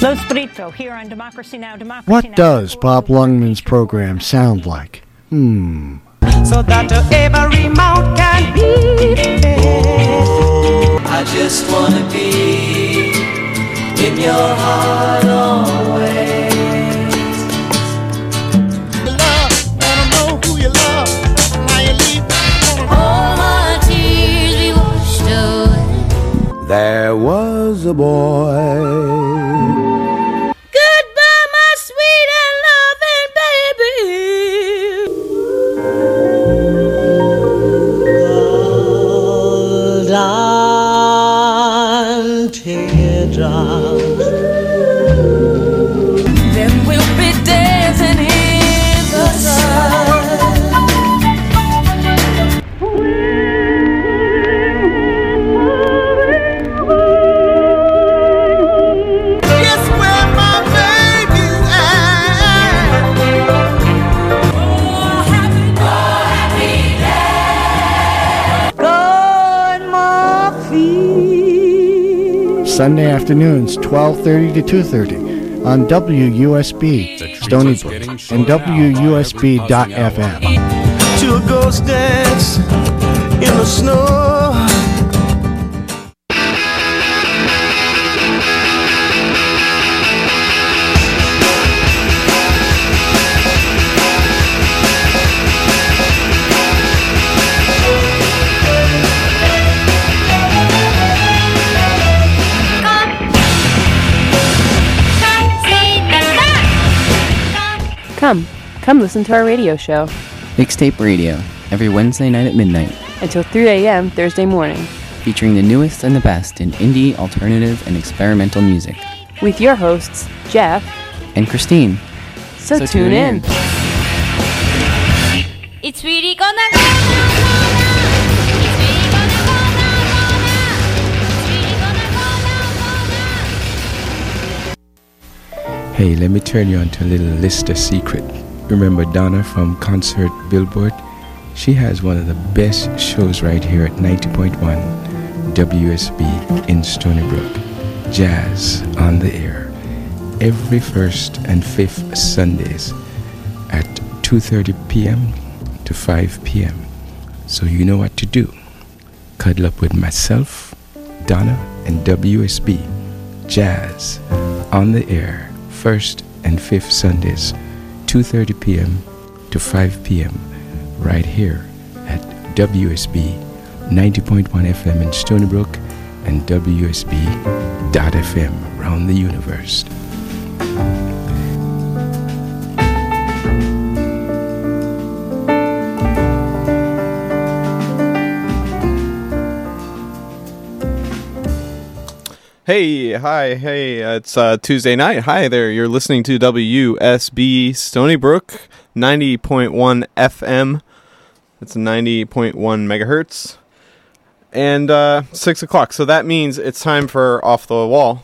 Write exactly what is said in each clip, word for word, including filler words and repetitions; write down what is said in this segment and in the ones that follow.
Lo Spirito, here on Democracy Now! Democracy What Now! does Bob Lungman's program sound like? Hmm. So that every mouth can beat it. I just wanna be in your heart always. You love, wanna know who you love. Now you leave. All my tears be washed away. There was a boy. Goodbye, my sweet and loving baby. Hold on, teardrops. Then we'll be dancing in the sun. Guess where my baby's at? Oh, happy, oh, happy day. Good morphine. Sunday afternoons, twelve thirty to two thirty on W U S B, Stony Brook, and W U S B dot F M. To a ghost dance in the snow. Come, come listen to our radio show Mixtape Radio, every Wednesday night at midnight, until three a.m. Thursday morning, featuring the newest and the best in indie, alternative, and experimental music. with your hosts, Jeff And Christine. So, So tune, tune in. in. It's really gonna go down, go down. It's really gonna go down, go down. It's really gonna go down, go down. Hey, let me turn you on to a little Lister secret. Remember Donna from Concert Billboard? She has one of the best shows right here at ninety point one W S B in Stony Brook. Jazz on the Air. Every first and fifth Sundays at two thirty p.m. to five p.m. So you know what to do. Cuddle up with myself, Donna, and W S B. Jazz on the Air. First and fifth Sundays, two thirty p.m. to five p.m. right here at W S B ninety point one F M in Stony Brook and W S B dot F M around the universe. Hey, hi, hey, uh, it's uh, Tuesday night. Hi there, you're listening to W S B Stony Brook, ninety point one F M. It's ninety point one megahertz. And uh, six o'clock, so that means it's time for Off the Wall.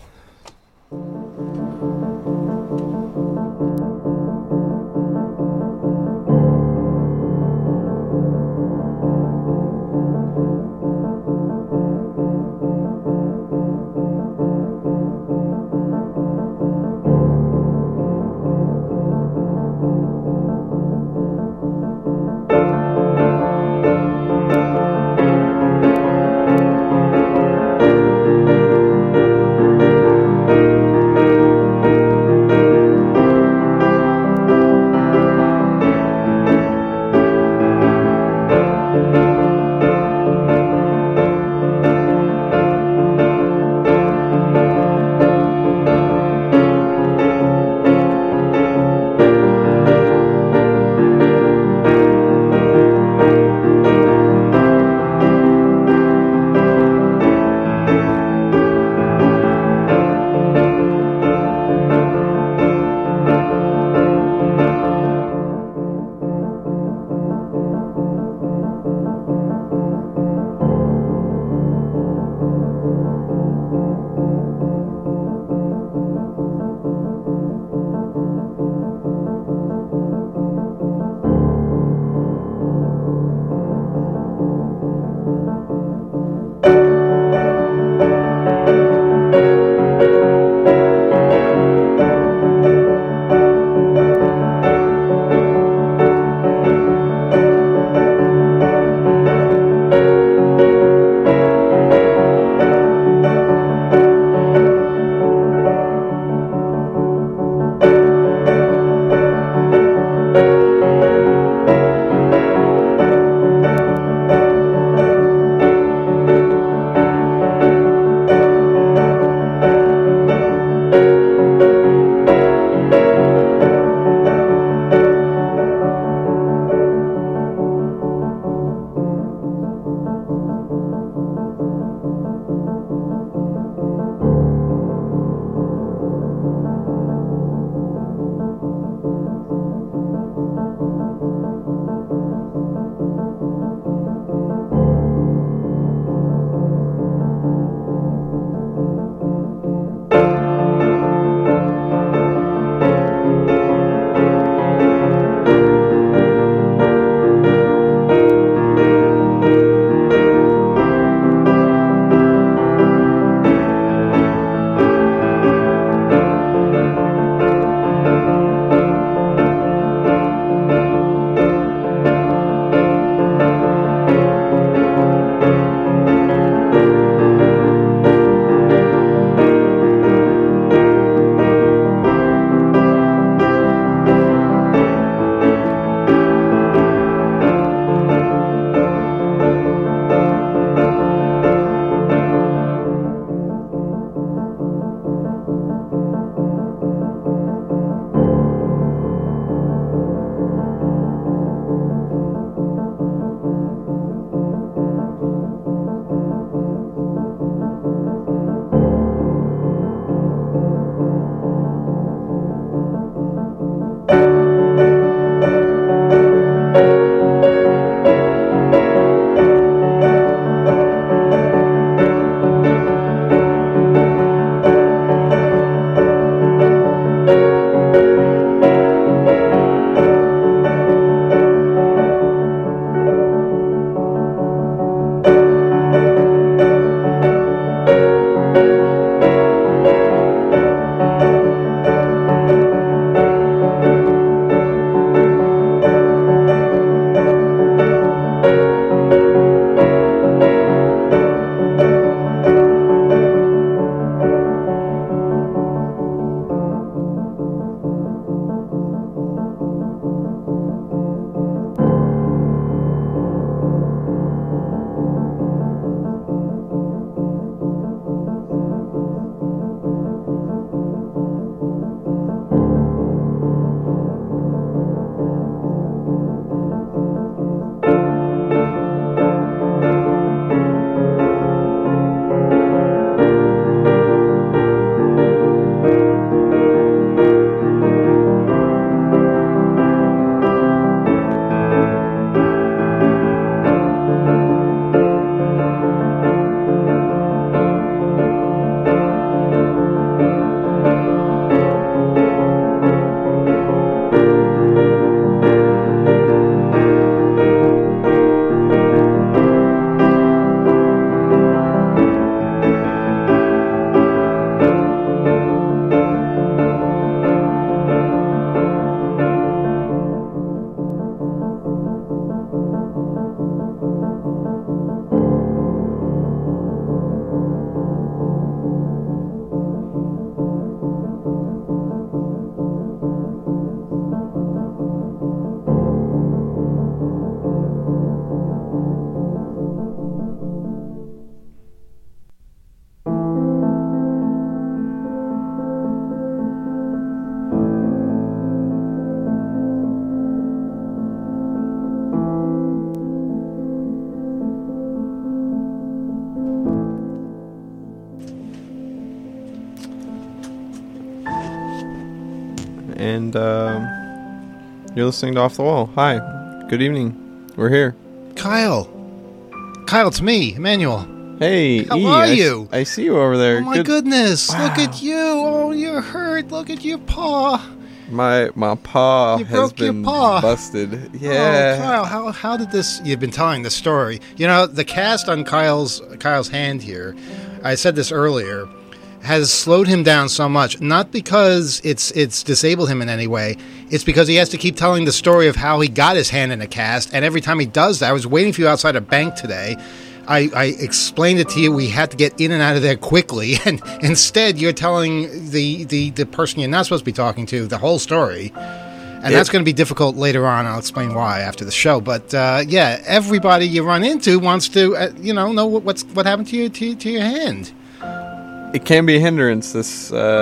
and um, you're listening to Off the Wall. Hi, good evening. We're here. Kyle. Kyle, it's me, Emmanuel. Hey, how E, are I, you? I see you over there. Oh my good. goodness! Wow. Look at you! Oh, you're hurt. Look at your paw. My my paw You has broke your been paw. busted. Yeah. Oh, Kyle, how how did this? You've been telling the story. You know, the cast on Kyle's Kyle's hand here. I said this earlier. Has slowed him down so much, not because it's it's disabled him in any way. It's because he has to keep telling the story of how he got his hand in a cast, and every time he does that, I was waiting for you outside a bank today. I, I explained it to you. We had to get in and out of there quickly, and instead you're telling the, the, the person you're not supposed to be talking to the whole story, and It- that's going to be difficult later on. I'll explain why after the show. But uh, yeah, everybody you run into wants to uh, you know know what, what's what happened to you to, to your hand. It can be a hindrance. This uh,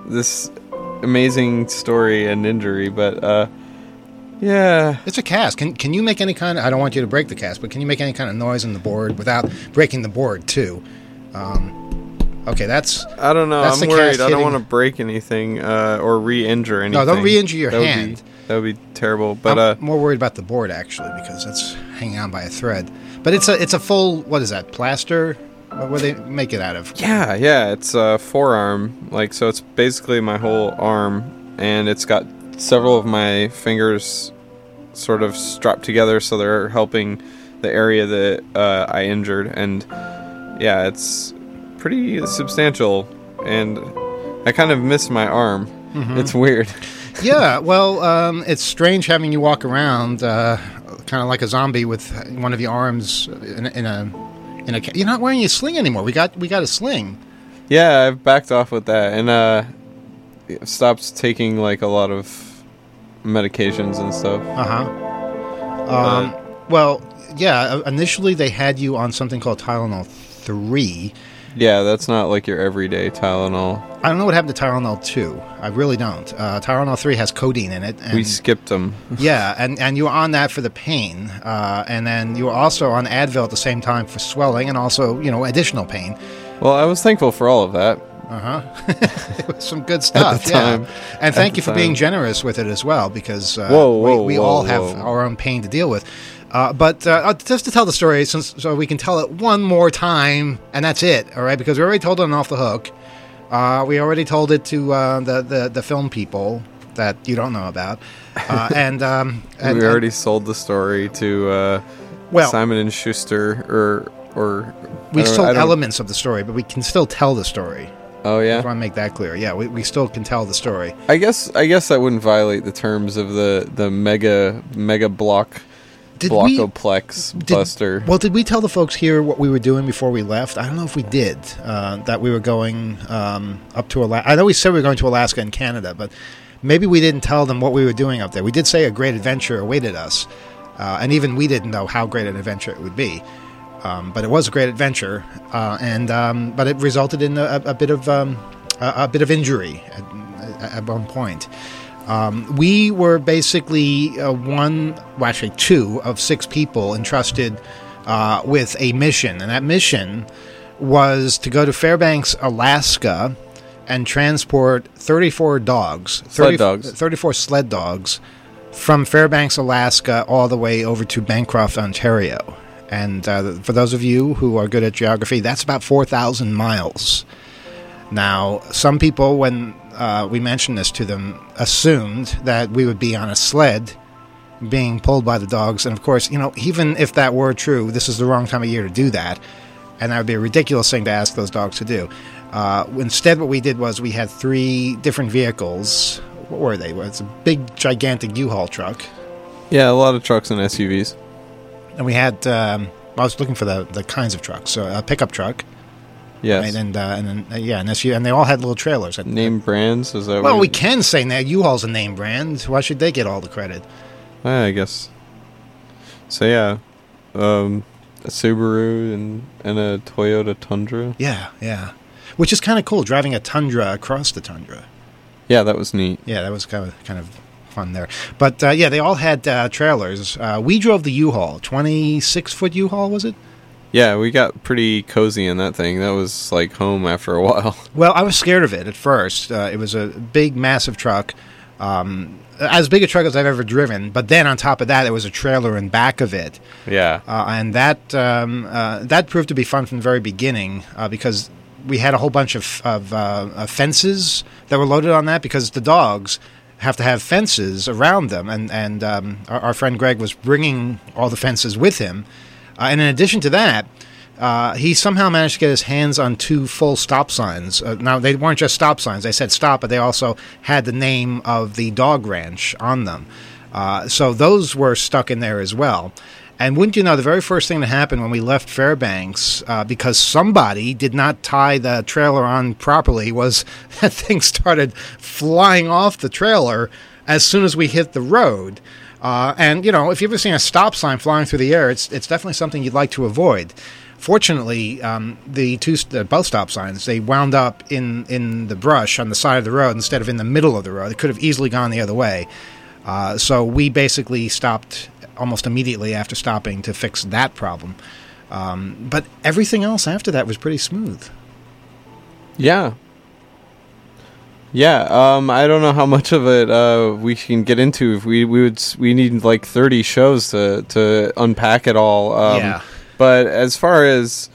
this amazing story and injury, but uh, yeah, it's a cast. Can can you make any kind of? I don't want you to break the cast, but can you make any kind of noise on the board without breaking the board too? Um, okay, that's. I don't know. That's I'm the worried. cast I don't hitting- want to break anything uh, or re-injure anything. No, don't re-injure your that hand. Would be, that would be terrible. But I'm uh, more worried about the board actually because that's hanging on by a thread. But it's a it's a full what is that plaster? What would they make it out of? yeah, yeah, it's a forearm. Like so, it's basically my whole arm, and it's got several of my fingers sort of strapped together, so they're helping the area that uh, I injured. And yeah, it's pretty substantial, and I kind of miss my arm. Mhm. It's weird. Yeah, well, um, it's strange having you walk around uh, kind of like a zombie with one of your arms in, a- in a in a. ca- You're not wearing a sling anymore. We got we got a sling. Yeah, I've backed off with that, and uh, stopped taking like a lot of medications and stuff. Uh huh. Um, well, yeah. Initially, they had you on something called Tylenol three. Yeah, that's not like your everyday Tylenol. I don't know what happened to Tylenol two. I really don't. Uh, Tylenol three has codeine in it. And We skipped them. yeah, and, and you were on that for the pain, uh, and then you were also on Advil at the same time for swelling and also, you know, additional pain. Well, I was thankful for all of that. Uh huh. It was some good stuff. the time. Yeah. And At thank the you for being time. generous with it as well, because uh, Whoa, whoa, we, we whoa, all have whoa. our own pain to deal with. Uh, but uh, just to tell the story, since so we can tell it one more time, and that's it. All right, because we already told it on Off the Hook. Uh, we already told it to uh, the, the the film people that you don't know about, uh, and, um, and we already sold the story to uh, Well- Simon and Schuster, or or we I don't- sold I don't- elements of the story, but we can still tell the story. Oh I yeah. just want to make that clear. Yeah, we, we still can tell the story. I guess I guess that wouldn't violate the terms of the, the mega mega block Did we- blockoplex Did- buster. Well, did we tell the folks here what we were doing before we left? I don't know if we did. Uh, that we were going um, up to Alaska. I know we said we were going to Alaska and Canada, but maybe we didn't tell them what we were doing up there. We did say a great adventure awaited us, uh, and even we didn't know how great an adventure it would be. Um, but it was a great adventure, uh, and um, but it resulted in a, a bit of um, a, a bit of injury at, at one point. Um, we were basically uh, one, well, actually two of six people entrusted uh, with a mission, and that mission was to go to Fairbanks, Alaska, and transport thirty-four dogs, Sled dogs. thirty-four sled dogs, from Fairbanks, Alaska, all the way over to Bancroft, Ontario. And uh, for those of you who are good at geography, that's about four thousand miles. Now, some people, when uh, we mentioned this to them, assumed that we would be on a sled being pulled by the dogs. And of course, you know, even if that were true, this is the wrong time of year to do that. And that would be a ridiculous thing to ask those dogs to do. Uh, instead, what we did was we had three different vehicles. What were they? Well, it's a big, gigantic U-Haul truck. Yeah, a lot of trucks and S U Vs. And we had, um, I was looking for the, the kinds of trucks. So a pickup truck. Yes. Right, and, uh, and then, uh, yeah, and, S U V, and they all had little trailers. Name brands? Is that Well, what we you- can say now U-Haul's a name brand. Why should they get all the credit? Yeah, I guess. So yeah, um, a Subaru and and a Toyota Tundra. Yeah, yeah. Which is kind of cool, driving a Tundra across the Tundra. Yeah, that was neat. Yeah, that was kind of kind of fun there. But uh, yeah, they all had uh, trailers. Uh, we drove the U-Haul, twenty-six foot U-Haul, was it? Yeah, we got pretty cozy in that thing. That was like home after a while. Well, I was scared of it at first. Uh, it was a big, massive truck, um, as big a truck as I've ever driven. But then on top of that, there was a trailer in back of it. Yeah. Uh, and that um, uh, that proved to be fun from the very beginning uh, because we had a whole bunch of, of uh, uh, fences that were loaded on that because the dogs have to have fences around them. And, and um, our, our friend Greg was bringing all the fences with him. Uh, and in addition to that, uh, he somehow managed to get his hands on two full stop signs. Uh, now, they weren't just stop signs. They said stop, but they also had the name of the dog ranch on them. Uh, so those were stuck in there as well. And wouldn't you know, the very first thing that happened when we left Fairbanks, uh, because somebody did not tie the trailer on properly, was that thing started flying off the trailer as soon as we hit the road. Uh, and, you know, if you've ever seen a stop sign flying through the air, it's it's definitely something you'd like to avoid. Fortunately, um, the two uh, both stop signs, they wound up in, in the brush on the side of the road instead of in the middle of the road. It could have easily gone the other way. Uh, so we basically stopped almost immediately after stopping to fix that problem. Um, but everything else after that was pretty smooth. Yeah. Yeah, um, I don't know how much of it uh, we can get into. If we we would we need like thirty shows to to unpack it all. Um, yeah. But as far as,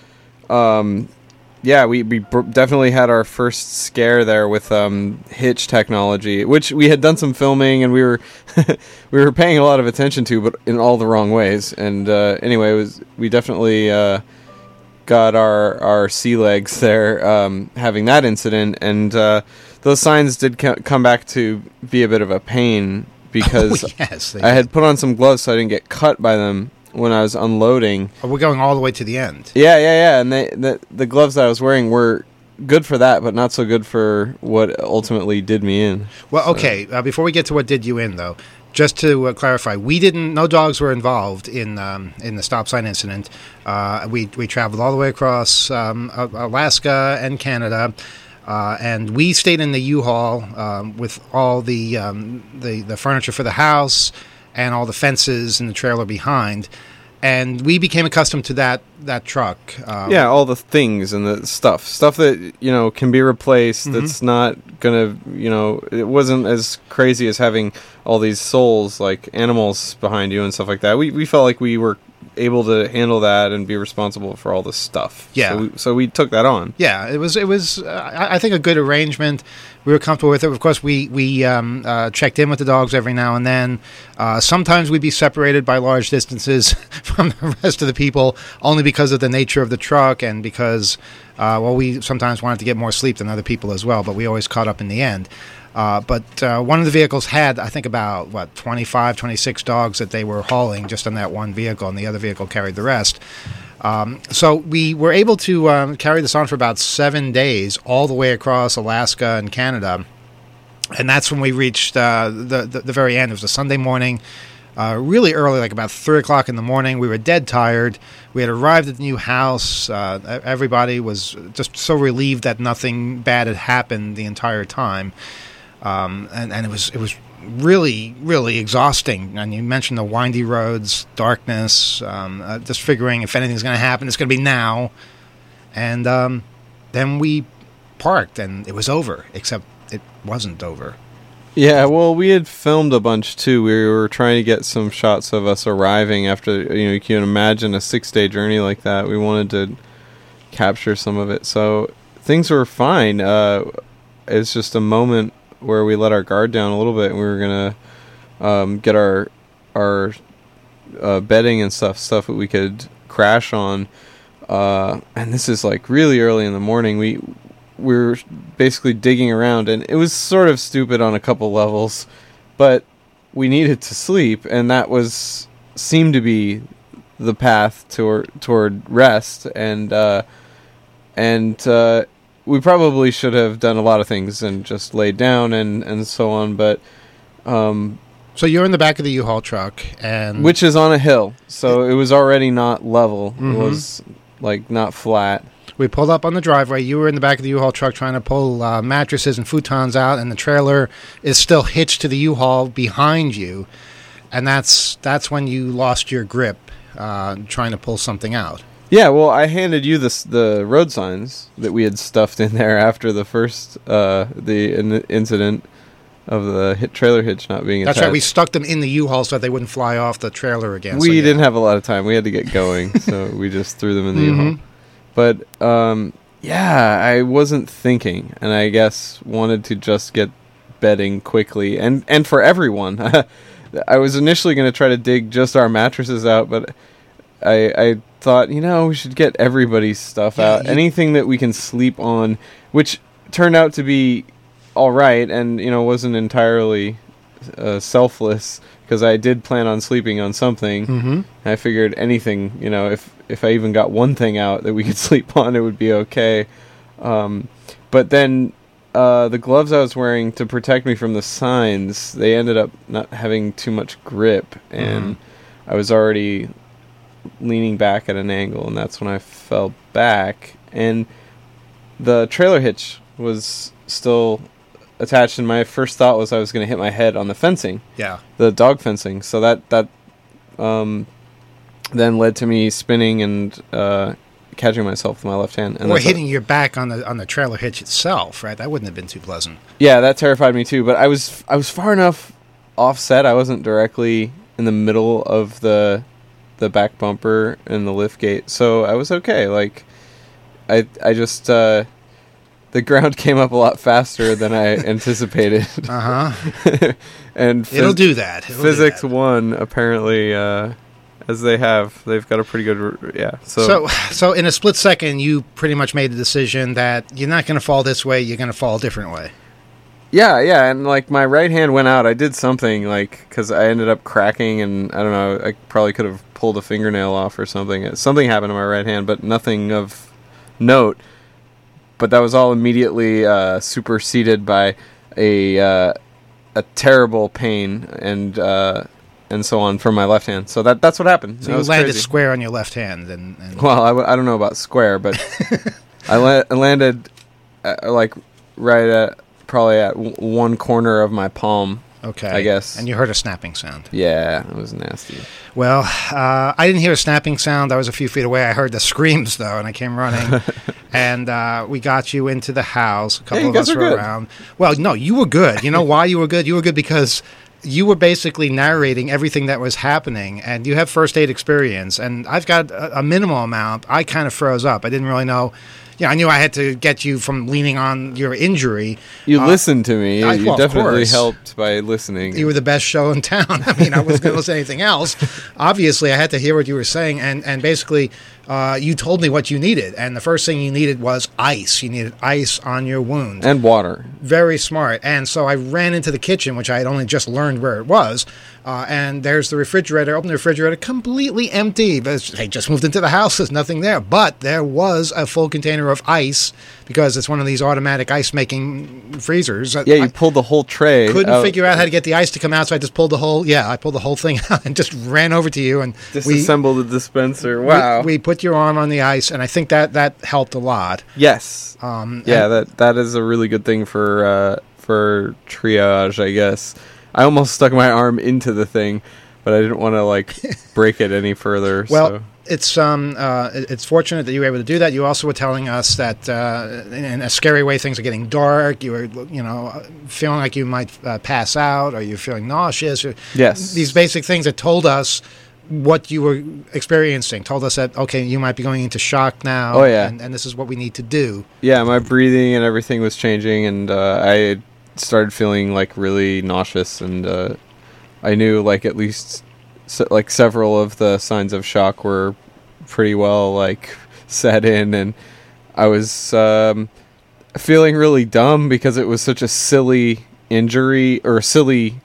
um, yeah, we we br- definitely had our first scare there with um, hitch technology, which we had done some filming and we were we were paying a lot of attention to, but in all the wrong ways. And uh, anyway, it was we definitely uh, got our our sea legs there um, having that incident, and uh, those signs did co- come back to be a bit of a pain because oh, yes, I had put on some gloves so I didn't get cut by them when I was unloading. Oh, we're going all the way to the end. Yeah, yeah, yeah. And they, the the gloves that I was wearing were good for that, but not so good for what ultimately did me in. Well, so. okay. Uh, before we get to what did you in, though, just to uh, clarify, we didn't. No dogs were involved in um, in the stop sign incident. Uh, we we traveled all the way across um, Alaska and Canada. Uh, and we stayed in the U-Haul um, with all the, um, the the furniture for the house and all the fences and the trailer behind, and we became accustomed to that that truck. Um, yeah, all the things and the stuff, stuff that you know can be replaced. Mm-hmm. That's not gonna, you know, it wasn't as crazy as having all these souls like animals behind you and stuff like that. We we felt like we were able to handle that and be responsible for all this stuff. Yeah. So we, so we took that on. Yeah, it was it was uh, I think a good arrangement. We were comfortable with it. Of course, we we um, uh, checked in with the dogs every now and then. Uh, sometimes we'd be separated by large distances from the rest of the people, only because of the nature of the truck and because, uh, well, we sometimes wanted to get more sleep than other people as well. But we always caught up in the end. Uh, but uh, one of the vehicles had, I think, about, what, twenty-five, twenty-six dogs that they were hauling just on that one vehicle, and the other vehicle carried the rest. Um, so we were able to um, carry this on for about seven days, all the way across Alaska and Canada. And that's when we reached uh, the, the, the very end. It was a Sunday morning, uh, really early, like about three o'clock in the morning. We were dead tired. We had arrived at the new house. Uh, everybody was just so relieved that nothing bad had happened the entire time. Um, and, and it was it was really, really exhausting. And you mentioned the windy roads, darkness, um, uh, just figuring if anything's going to happen, it's going to be now. And um, then we parked, and it was over, except it wasn't over. Yeah, well, we had filmed a bunch, too. We were trying to get some shots of us arriving after, you know, you can imagine a six-day journey like that. We wanted to capture some of it. So things were fine. Uh, it's just a moment where we let our guard down a little bit, and we were gonna um, get our our uh, bedding and stuff, stuff that we could crash on. Uh, and this is like really early in the morning. We we were basically digging around, and it was sort of stupid on a couple levels, but we needed to sleep, and that was seemed to be the path toward toward rest. And uh, and uh, we probably should have done a lot of things and just laid down and, and so on, but... Um, so you're in the back of the U-Haul truck, and... Which is on a hill, so it was already not level. Mm-hmm. It was, like, not flat. We pulled up on the driveway. You were in the back of the U-Haul truck trying to pull uh, mattresses and futons out, and the trailer is still hitched to the U-Haul behind you, and that's that's when you lost your grip uh, trying to pull something out. Yeah, well, I handed you the the road signs that we had stuffed in there after the first uh, the in- incident of the hit trailer hitch not being attached. That's right. We stuck them in the U-Haul so that they wouldn't fly off the trailer again. We so, yeah. didn't have a lot of time. We had to get going, so we just threw them in the mm-hmm. U-Haul. But um, yeah, I wasn't thinking, and I guess wanted to just get bedding quickly, and and for everyone. I was initially going to try to dig just our mattresses out, but I. I thought, you know, we should get everybody's stuff yeah, out. You... Anything that we can sleep on, which turned out to be all right, and, you know, wasn't entirely uh, selfless, because I did plan on sleeping on something. Mm-hmm. I figured anything, you know, if, if I even got one thing out that we could sleep on, it would be okay. Um, but then uh, the gloves I was wearing to protect me from the signs, they ended up not having too much grip, and mm-hmm. I was already... leaning back at an angle, and that's when I fell back. And the trailer hitch was still attached, and my first thought was I was going to hit my head on the fencing. Yeah. The dog fencing. So that, that um, then led to me spinning and uh, catching myself with my left hand. And or that's hitting a, your back on the on the trailer hitch itself, right? That wouldn't have been too pleasant. Yeah, that terrified me too. But I was I was far enough offset. I wasn't directly in the middle of the the back bumper and the lift gate, so I was okay. Like, I I just uh, the ground came up a lot faster than I anticipated. Uh huh. And phys- it'll do that. It'll physics do that. one apparently, uh, as they have, they've got a pretty good yeah. So so so in a split second, you pretty much made the decision that you're not going to fall this way. You're going to fall a different way. Yeah, yeah, and like my right hand went out. I did something like because I ended up cracking, and I don't know. I probably could have pulled a fingernail off or something. Something happened to my right hand, but nothing of note. But that was all immediately uh, superseded by a uh, a terrible pain and uh, and so on from my left hand. So that that's what happened. So that you was landed crazy. square on your left hand, and, and Well, I, w- I don't know about square, but I, la- I landed uh, like right at. Probably at w- one corner of my palm. Okay. I guess. And you heard a snapping sound. Yeah, it was nasty. Well, uh, I didn't hear a snapping sound. I was a few feet away. I heard the screams, though, and I came running. and uh, we got you into the house. A couple Hey, you of guys us are were good. around. Well, no, you were good. You know why you were good? You were good because you were basically narrating everything that was happening, and you have first aid experience. And I've got a, a minimal amount. I kind of froze up. I didn't really know. Yeah, I knew I had to get you from leaning on your injury. You Uh, listened to me. You, I- you well, of definitely course. helped by listening. You were the best show in town. I mean, I wasn't going to listen to anything else. Obviously, I had to hear what you were saying, and, and basically, uh, you told me what you needed. And the first thing you needed was ice. You needed ice on your wound. And water. Very smart. And so I ran into the kitchen, which I had only just learned where it was. Uh, and there's the refrigerator. Opened the refrigerator, completely empty. But it's- they just moved into the house. There's nothing there. But there was a full container of ice because it's one of these automatic ice-making freezers. Yeah, you I pulled the whole tray. couldn't out. figure out how to get the ice to come out, so I just pulled the whole. Yeah, I pulled the whole thing out and just ran over to you. And we Disassembled the dispenser. Wow. we, we put your arm on the ice, and I think that that helped a lot. yes. Um, Yeah, and- that that is a really good thing for uh, for triage, I guess. I almost stuck my arm into the thing, but I didn't want to like break it any further. Well, so. it's um uh, it- it's fortunate that you were able to do that. You also were telling us that uh, in in a scary way things are getting dark. You were you know feeling like you might uh, pass out, or you're feeling nauseous. Or Yes. these basic things that told us what you were experiencing. Told us that okay, you might be going into shock now. Oh, yeah. and, and this is what we need to do. Yeah, my breathing and everything was changing, and uh, I started feeling like really nauseous, and uh, I knew like at least se- like several of the signs of shock were pretty well like set in, and I was um, feeling really dumb because it was such a silly injury or a silly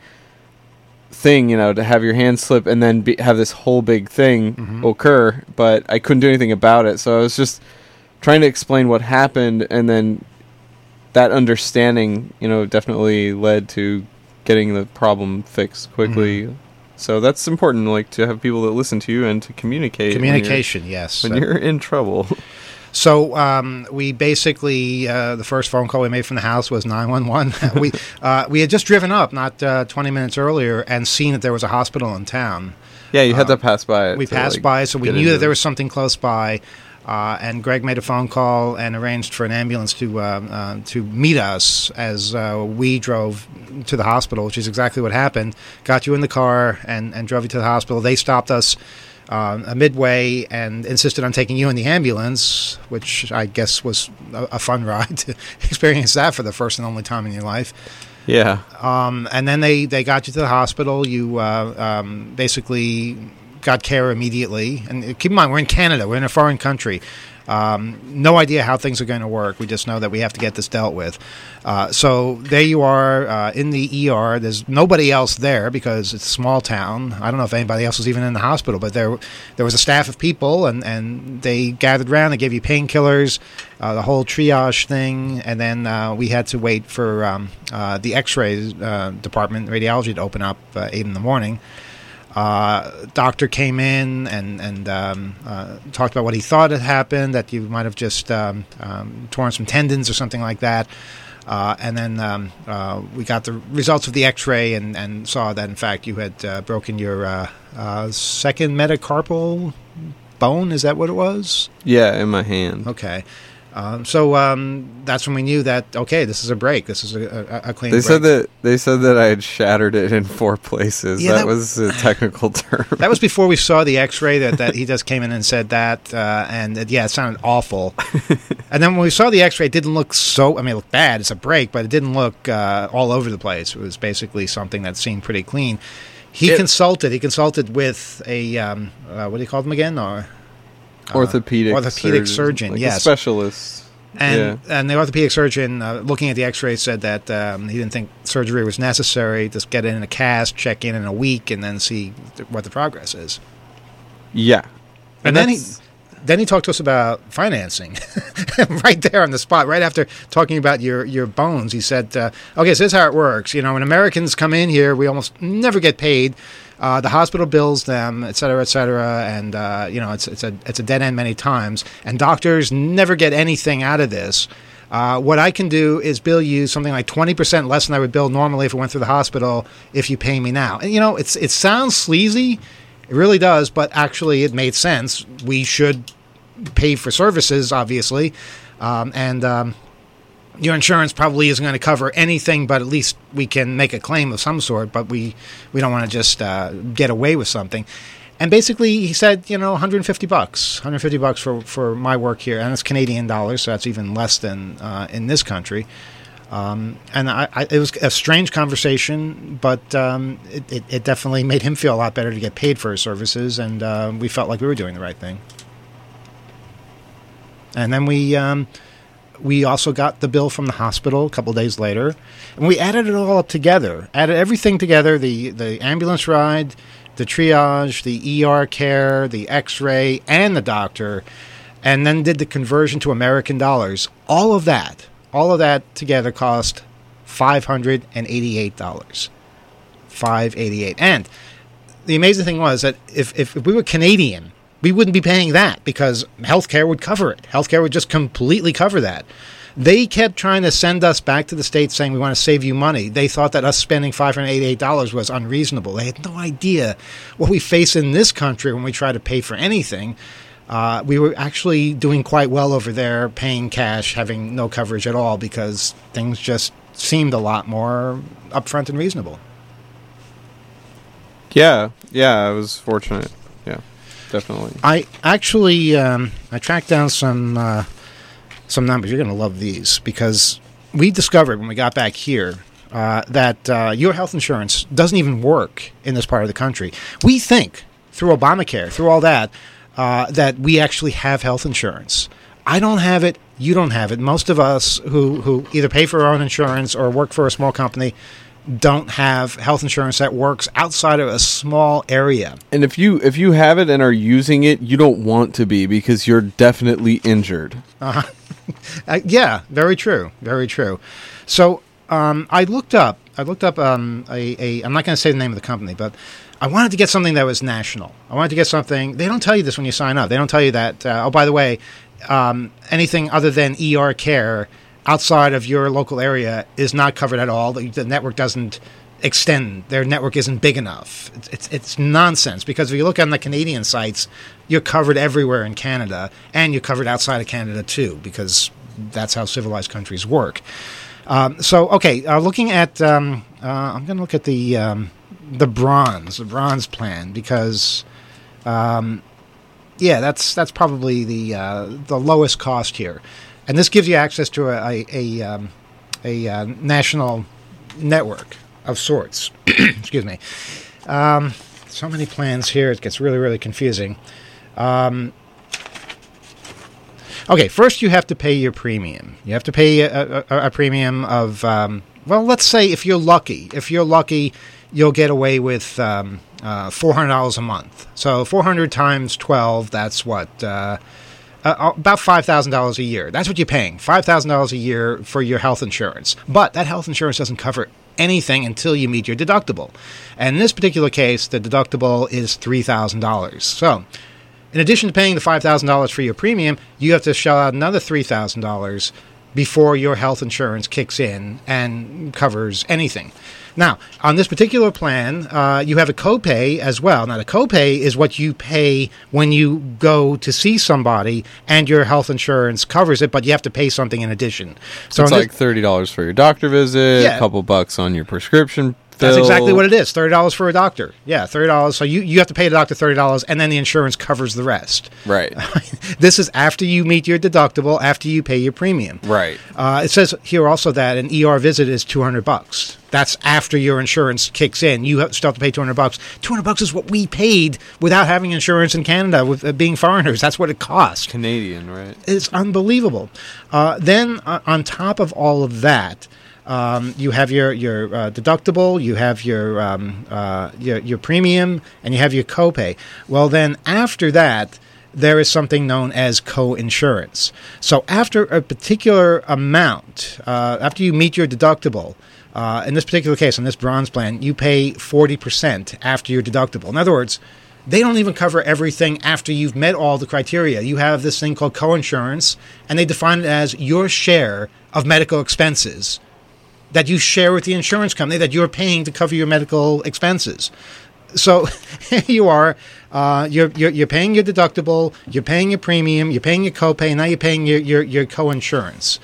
thing, you know, to have your hand slip and then be, have this whole big thing Mhm. occur, but I couldn't do anything about it, so I was just trying to explain what happened, and then that understanding, you know, definitely led to getting the problem fixed quickly. Mm-hmm. So that's important, like, to have people that listen to you and to communicate. when you're- Communication, yes. When you're in trouble. So um, we basically uh, the first phone call we made from the house was nine one one. we uh, we had just driven up not uh, twenty minutes earlier and seen that there was a hospital in town. Yeah, you had Um, to pass by it. We to, passed like, by, so we get knew into that there it. was something close by. Uh, and Greg made a phone call and arranged for an ambulance to uh, uh, to meet us as uh, we drove to the hospital, which is exactly what happened. Got you in the car and, and drove you to the hospital. They stopped us uh, midway and insisted on taking you in the ambulance, which I guess was a, a fun ride to experience that for the first and only time in your life. Yeah. Um, and then they, they got you to the hospital. You uh, um, basically got care immediately. And keep in mind, we're in Canada. We're in a foreign country. Um, no idea how things are going to work. We just know that we have to get this dealt with. Uh, so there you are uh, in the E R. There's nobody else there because it's a small town. I don't know if anybody else was even in the hospital, but there there was a staff of people, and, and they gathered around. They gave you painkillers, uh, the whole triage thing, and then uh, we had to wait for um, uh, the X-ray uh, department, radiology, to open up uh, eight in the morning. Uh, doctor came in and and um, uh, talked about what he thought had happened, that you might have just um, um, torn some tendons or something like that. Uh, and then um, uh, we got the results of the X-ray and, and saw that, in fact, you had uh, broken your uh, uh, second metacarpal bone. Is that what it was? Yeah, in my hand. Okay. Um, so um, that's when we knew that, okay, this is a break. This is a, a, a clean they break. Said that, they said that I had shattered it in four places. Yeah, that, that was a technical term. That was before we saw the X-ray, that, that he just came in and said that. Uh, and, uh, yeah, it sounded awful. And then when we saw the X-ray, it didn't look so, I mean, it looked bad. It's a break, but it didn't look uh, all over the place. It was basically something that seemed pretty clean. He it, consulted. He consulted with a, um, uh, what do you call them again? Or... Orthopedic, uh, orthopedic surgeon, surgeon like yes, a specialist, and yeah. and the orthopedic surgeon, uh, looking at the X-ray, said that um, he didn't think surgery was necessary. Just get it in a cast, check in in a week, and then see th- what the progress is. Yeah, and, and then he then he talked to us about financing, right there on the spot, right after talking about your your bones. He said, uh, "Okay, so this is how it works. You know, when Americans come in here, we almost never get paid." Uh, the hospital bills them, et cetera, et cetera, and uh, you know it's it's a it's a dead end many times, and doctors never get anything out of this. Uh, what I can do is bill you something like twenty percent less than I would bill normally if it went through the hospital if you pay me now. And you know, it's it sounds sleazy, it really does, but actually it made sense. We should pay for services, obviously, um, and. Um, Your insurance probably isn't going to cover anything, but at least we can make a claim of some sort. But we, we don't want to just uh, get away with something. And basically, he said, you know, one hundred fifty bucks, one hundred fifty bucks for, for my work here, and it's Canadian dollars, so that's even less than uh, in this country. Um, and I, I, it was a strange conversation, but um, it, it, it definitely made him feel a lot better to get paid for his services, and uh, we felt like we were doing the right thing. And then we. Um, We also got the bill from the hospital a couple days later, and we added it all up together, added everything together, the, the ambulance ride, the triage, the E R care, the X-ray, and the doctor, and then did the conversion to American dollars. All of that, all of that together cost five hundred eighty-eight dollars. five hundred eighty-eight dollars. And the amazing thing was that if, if, if we were Canadian, we wouldn't be paying that because healthcare would cover it. Healthcare would just completely cover that. They kept trying to send us back to the States saying we want to save you money. They thought that us spending five hundred eighty-eight dollars was unreasonable. They had no idea what we face in this country when we try to pay for anything. Uh, we were actually doing quite well over there, paying cash, having no coverage at all because things just seemed a lot more upfront and reasonable. Yeah, yeah, I was fortunate. Yeah. Definitely. I actually um, I tracked down some uh, some numbers. You're going to love these because we discovered when we got back here uh, that uh, your health insurance doesn't even work in this part of the country. We think through Obamacare, through all that, uh, that we actually have health insurance. I don't have it. You don't have it. Most of us who, who either pay for our own insurance or work for a small company don't have health insurance that works outside of a small area. And if you if you have it and are using it, you don't want to be because you're definitely injured. Uh-huh. uh, yeah, very true, very true. So um, I looked up. I looked up um, a, a. I'm not going to say the name of the company, but I wanted to get something that was national. I wanted to get something. They don't tell you this when you sign up. They don't tell you that. Uh, oh, by the way, um, anything other than E R care outside of your local area is not covered at all. The, the network doesn't extend. Their network isn't big enough. It's, it's it's nonsense because if you look on the Canadian sites, you're covered everywhere in Canada, and you're covered outside of Canada too because that's how civilized countries work. Um, so, okay, uh, looking at, um, uh, I'm going to look at the um, the bronze, the bronze plan because, um, yeah, that's that's probably the uh, the lowest cost here. And this gives you access to a a, a, um, a uh, national network of sorts. Excuse me. Um, so many plans here; it gets really, really confusing. Um, okay, first you have to pay your premium. You have to pay a, a, a premium of um, well, let's say if you're lucky, if you're lucky, you'll get away with um, uh, four hundred dollars a month. So four hundred times twelve, that's what. Uh, Uh, about five thousand dollars a year. That's what you're paying, five thousand dollars a year for your health insurance. But that health insurance doesn't cover anything until you meet your deductible. And in this particular case, the deductible is three thousand dollars. So, in addition to paying the five thousand dollars for your premium, you have to shell out another three thousand dollars before your health insurance kicks in and covers anything. Now, on this particular plan, uh, you have a copay as well. Now, the copay is what you pay when you go to see somebody and your health insurance covers it, but you have to pay something in addition. So it's like thirty dollars for your doctor visit, Yeah. a couple bucks on your prescription That's fill. exactly what it is. thirty dollars for a doctor. Yeah, thirty dollars. So you, you have to pay the doctor thirty dollars, and then the insurance covers the rest. Right. This is after you meet your deductible, after you pay your premium. Right. Uh, it says here also that an E R visit is two hundred bucks. That's after your insurance kicks in. You have, still have to pay two hundred bucks. two hundred bucks is what we paid without having insurance in Canada, with uh, being foreigners. That's what it cost. Canadian, right? It's unbelievable. Uh, then uh, on top of all of that, Um, you have your your uh, deductible, you have your, um, uh, your your premium, and you have your copay. Well, then after that, there is something known as co-insurance. So after a particular amount, uh, after you meet your deductible, uh, in this particular case, on this bronze plan, you pay forty percent after your deductible. In other words, they don't even cover everything after you've met all the criteria. You have this thing called co-insurance, and they define it as your share of medical expenses that you share with the insurance company that you're paying to cover your medical expenses. So here you are, uh, you're, you're you're paying your deductible, you're paying your premium, you're paying your copay, and now you're paying your, your, your co-insurance.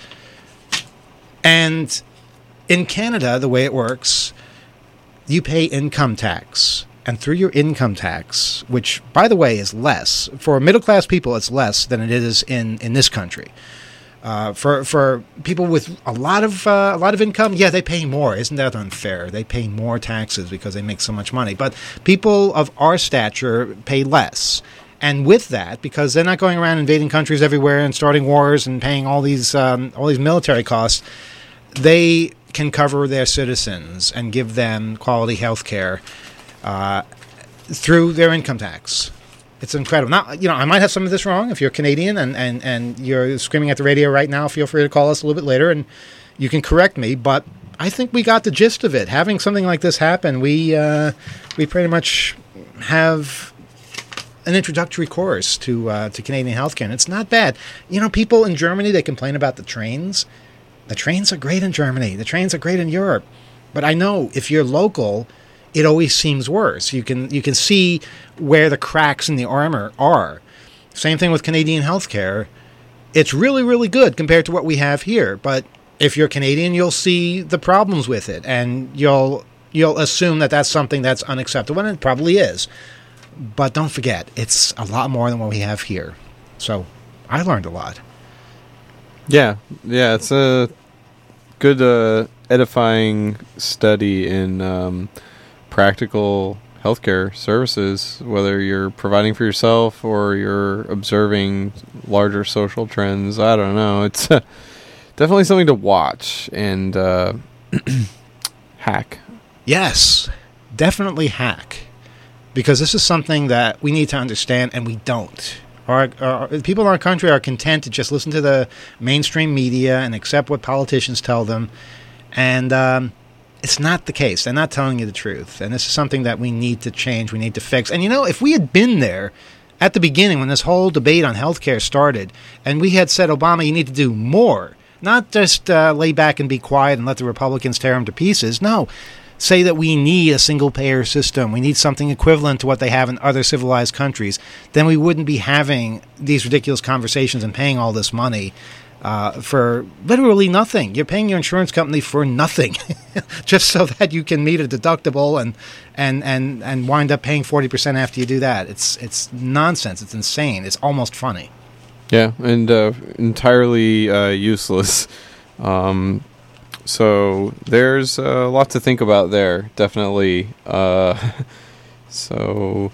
And in Canada, the way it works, you pay income tax. And through your income tax, which, by the way, is less, for middle-class people, it's less than it is in, in this country. Uh, for for people with a lot of uh, a lot of income, yeah, they pay more. Isn't that unfair? They pay more taxes because they make so much money. But people of our stature pay less. And with that, because they're not going around invading countries everywhere and starting wars and paying all these um, all these military costs, they can cover their citizens and give them quality health care uh, through their income tax. It's incredible. Now, you know, I might have some of this wrong. If you're Canadian and, and, and you're screaming at the radio right now, feel free to call us a little bit later and you can correct me. But I think we got the gist of it. Having something like this happen, we uh, we pretty much have an introductory course to uh, to Canadian healthcare, and it's not bad. You know, people in Germany, they complain about the trains. The trains are great in Germany. The trains are great in Europe. But I know if you're local, it always seems worse. You can you can see where the cracks in the armor are. Same thing with Canadian healthcare. It's really, really good compared to what we have here. But if you're Canadian, you'll see the problems with it, and you'll you'll assume that that's something that's unacceptable, and it probably is. But don't forget, it's a lot more than what we have here. So I learned a lot. Yeah, yeah, it's a good uh, edifying study in um, practical healthcare services, whether you're providing for yourself or you're observing larger social trends. I don't know. It's uh, definitely something to watch and uh, hack. Yes, definitely hack. Because this is something that we need to understand, and we don't. Our, our people in our country are content to just listen to the mainstream media and accept what politicians tell them. And um, it's not the case. They're not telling you the truth. And this is something that we need to change, we need to fix. And, you know, if we had been there at the beginning when this whole debate on healthcare started, and we had said, Obama, you need to do more, not just uh, lay back and be quiet and let the Republicans tear them to pieces. No. Say that we need a single-payer system, we need something equivalent to what they have in other civilized countries, then we wouldn't be having these ridiculous conversations and paying all this money uh, for literally nothing. You're paying your insurance company for nothing, just so that you can meet a deductible and and, and, and wind up paying forty percent after you do that. It's, it's nonsense. It's insane. It's almost funny. Yeah, and uh, entirely uh, useless. Um So there's a lot to think about there, definitely. Uh, so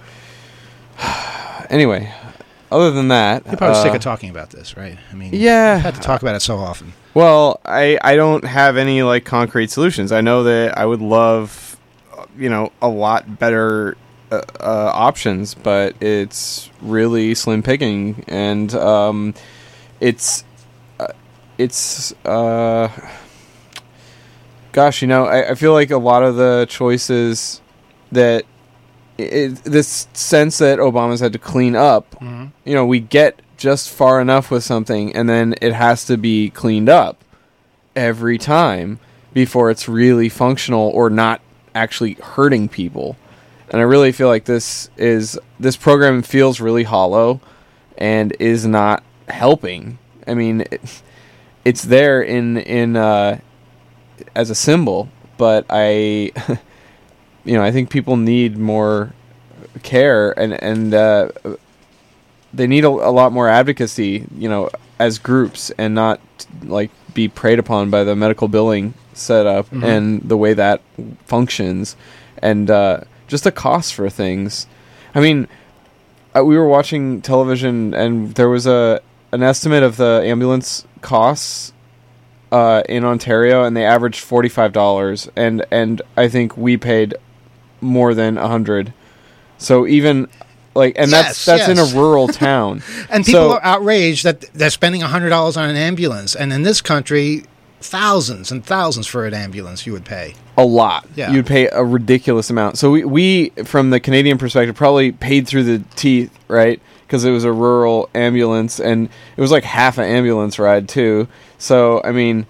anyway, other than that, you're probably uh, sick of talking about this, right? I mean, yeah, you've had to talk about it so often. Well, I I don't have any like concrete solutions. I know that I would love, you know, a lot better uh, uh, options, but it's really slim picking, and um, it's uh, it's. Uh, gosh, you know, I, I feel like a lot of the choices that it, this sense that Obama's had to clean up, Mm-hmm. you know, we get just far enough with something and then it has to be cleaned up every time before it's really functional or not actually hurting people. And I really feel like this is this program feels really hollow and is not helping. I mean, it, it's there in in uh, as a symbol, but I you know, I think people need more care and and uh, they need a, a lot more advocacy, you know, as groups and not like be preyed upon by the medical billing setup mm-hmm. and the way that functions and uh, just the cost for things. I mean, uh, we were watching television and there was a an estimate of the ambulance costs uh, in Ontario and they averaged forty-five dollars and and I think we paid more than a hundred. So even like, and yes, that's that's yes. in a rural town, and people so, are outraged that they're spending a hundred dollars on an ambulance, and in this country, thousands and thousands for an ambulance you would pay a lot. Yeah, you'd pay a ridiculous amount. So we, we from the Canadian perspective, probably paid through the teeth, right? Because it was a rural ambulance, and it was like half an ambulance ride too. So I mean,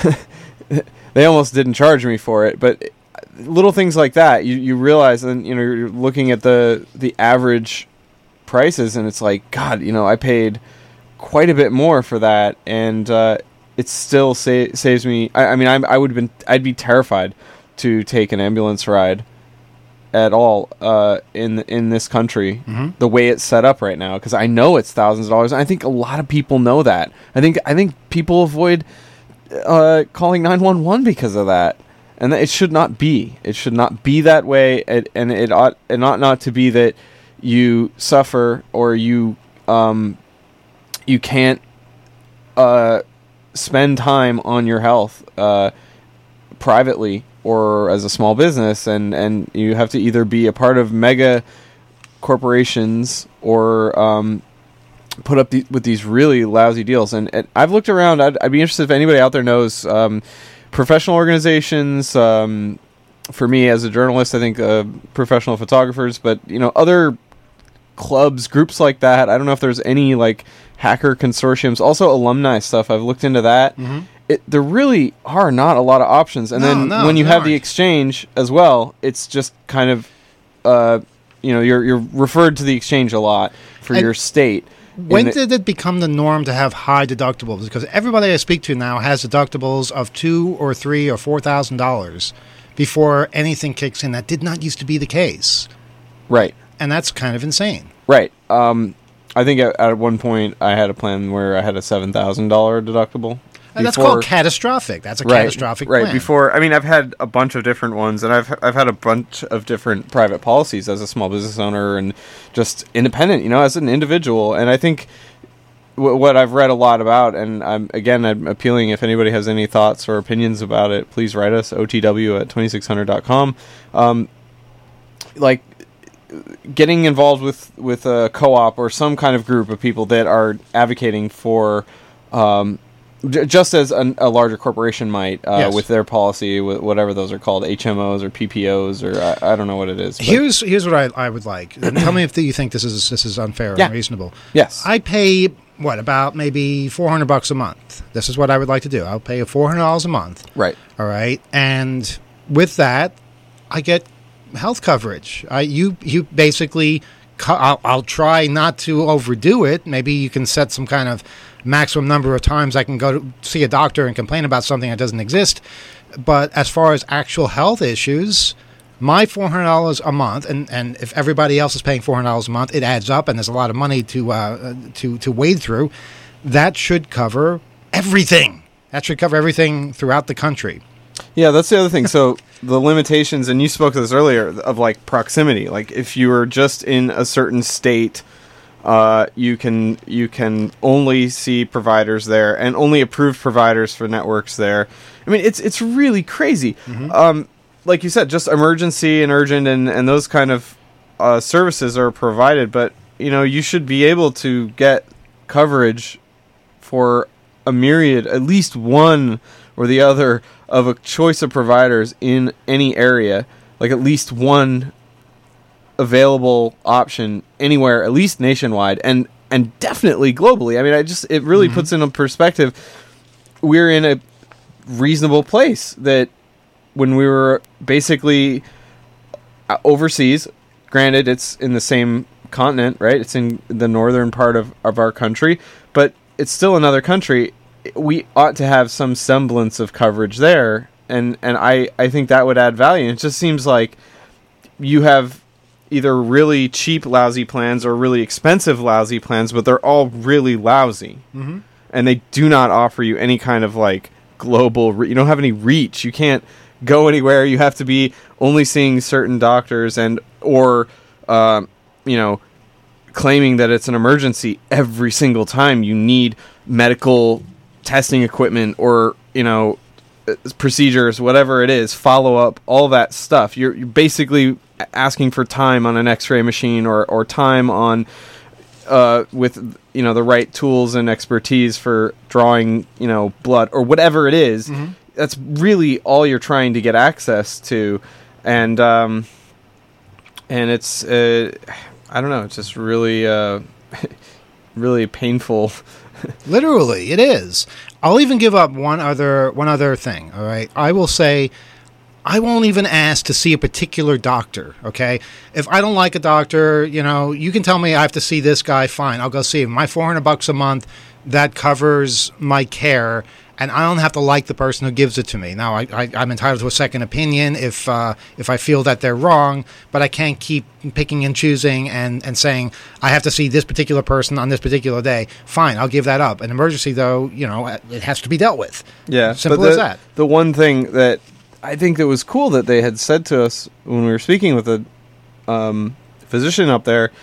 they almost didn't charge me for it, but. Little things like that, you you realize, and you know, you're looking at the the average prices, and it's like, God, you know, I paid quite a bit more for that, and uh, it still sa- saves me. I, I mean, I'm, I would have been, I'd be terrified to take an ambulance ride at all uh, in in this country, mm-hmm. the way it's set up right now, because I know it's thousands of dollars. And I think a lot of people know that. I think I think people avoid uh, calling nine one one because of that. And it should not be. It should not be that way, it, and it ought it ought not to be that you suffer or you um, you can't uh, spend time on your health uh, privately or as a small business, and, and you have to either be a part of mega corporations or um, put up the, with these really lousy deals. And, and I've looked around. I'd, I'd be interested if anybody out there knows. Um, Professional organizations, um, for me as a journalist, I think uh, professional photographers, but you know, other clubs, groups like that. I don't know if there's any like hacker consortiums. Also, alumni stuff. I've looked into that. Mm-hmm. It, there really are not a lot of options. And no, then no, when you have aren't. the exchange as well, it's just kind of, uh, you know, you're you're referred to the exchange a lot for and your state. When the, did it become the norm to have high deductibles? Because everybody I speak to now has deductibles of two or three or four thousand dollars before anything kicks in. That did not used to be the case, right? And that's kind of insane, right? Um, I think at, at one point I had a plan where I had a seven thousand dollar deductible. And that's before, called catastrophic. That's a right, catastrophic right. plan. Before, I mean, I've had a bunch of different ones, and I've I've had a bunch of different private policies as a small business owner and just independent, you know, as an individual. And I think w- what I've read a lot about, and I'm again, I'm appealing if anybody has any thoughts or opinions about it, please write us O T W at twenty-six hundred dot com. Um, like getting involved with with a co-op or some kind of group of people that are advocating for. Um, Just as a, a larger corporation might, uh, yes. with their policy, with whatever those are called, H M Os or P P Os, or I, I don't know what it is. But. Here's here's what I, I would like. And tell me if you think this is this is unfair yeah. and reasonable. Yes, I pay what about maybe four hundred bucks a month. This is what I would like to do. I'll pay four hundred dollars a month. Right. All right, and with that, I get health coverage. I you you basically. I'll, I'll try not to overdo it. Maybe you can set some kind of maximum number of times I can go to see a doctor and complain about something that doesn't exist. But as far as actual health issues, my four hundred dollars a month, and, and if everybody else is paying four hundred dollars a month, it adds up, and there's a lot of money to uh, to to wade through. That should cover everything. That should cover everything throughout the country. Yeah, that's the other thing. So the limitations, and you spoke to this earlier, of like proximity. Like if you are just in a certain state, uh, you can you can only see providers there, and only approved providers for networks there. I mean, it's it's really crazy. Mm-hmm. Um, like you said, just emergency and urgent and, and those kind of uh, services are provided, but you know you should be able to get coverage for a myriad, at least one or the other of a choice of providers in any area, like at least one available option anywhere, at least nationwide, and and definitely globally. I mean, I just it really mm-hmm. puts into perspective. We're in a reasonable place that when we were basically overseas, granted it's in the same continent, right? It's in the northern part of, of our country, but it's still another country. We ought to have some semblance of coverage there, and, and I, I think that would add value. It just seems like you have either really cheap lousy plans or really expensive lousy plans, but they're all really lousy. Mm-hmm. And they do not offer you any kind of like global re- you don't have any reach. You can't go anywhere. You have to be only seeing certain doctors and or um, you know, claiming that it's an emergency every single time you need medical testing equipment or, you know, procedures, whatever it is, follow up, all that stuff. You're, you're basically asking for time on an x-ray machine or, or time on uh, with, you know, the right tools and expertise for drawing, you know, blood or whatever it is. Mm-hmm. That's really all you're trying to get access to. And, um, and it's, uh, I don't know, it's just really, uh, really painful. Literally, it is. I'll even give up one other one other thing, all right? I will say I won't even ask to see a particular doctor, okay? If I don't like a doctor, you know, you can tell me I have to see this guy, fine, I'll go see him. My four hundred bucks a month, that covers my care, and I don't have to like the person who gives it to me. Now, I, I, I'm entitled to a second opinion if uh, if I feel that they're wrong, but I can't keep picking and choosing and, and saying, I have to see this particular person on this particular day. Fine, I'll give that up. An emergency, though, you know, it has to be dealt with. Yeah. Simple but the, as that. The one thing that I think that was cool that they had said to us when we were speaking with a um, physician up there,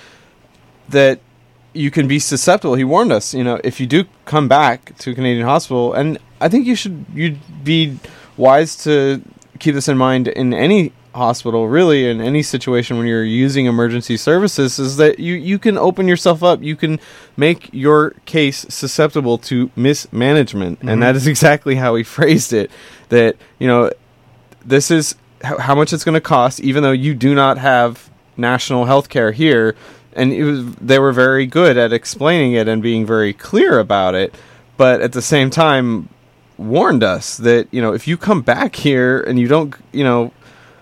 that you can be susceptible. He warned us, you know, if you do come back to a Canadian hospital, and I think you should you'd be wise to keep this in mind in any hospital, really, in any situation when you're using emergency services, is that you, you can open yourself up. You can make your case susceptible to mismanagement. Mm-hmm. And that is exactly how he phrased it. That, you know, this is h- how much it's going to cost, even though you do not have national health care here. And it was, they were very good at explaining it and being very clear about it. But at the same time, warned us that, you know, if you come back here and you don't, you know,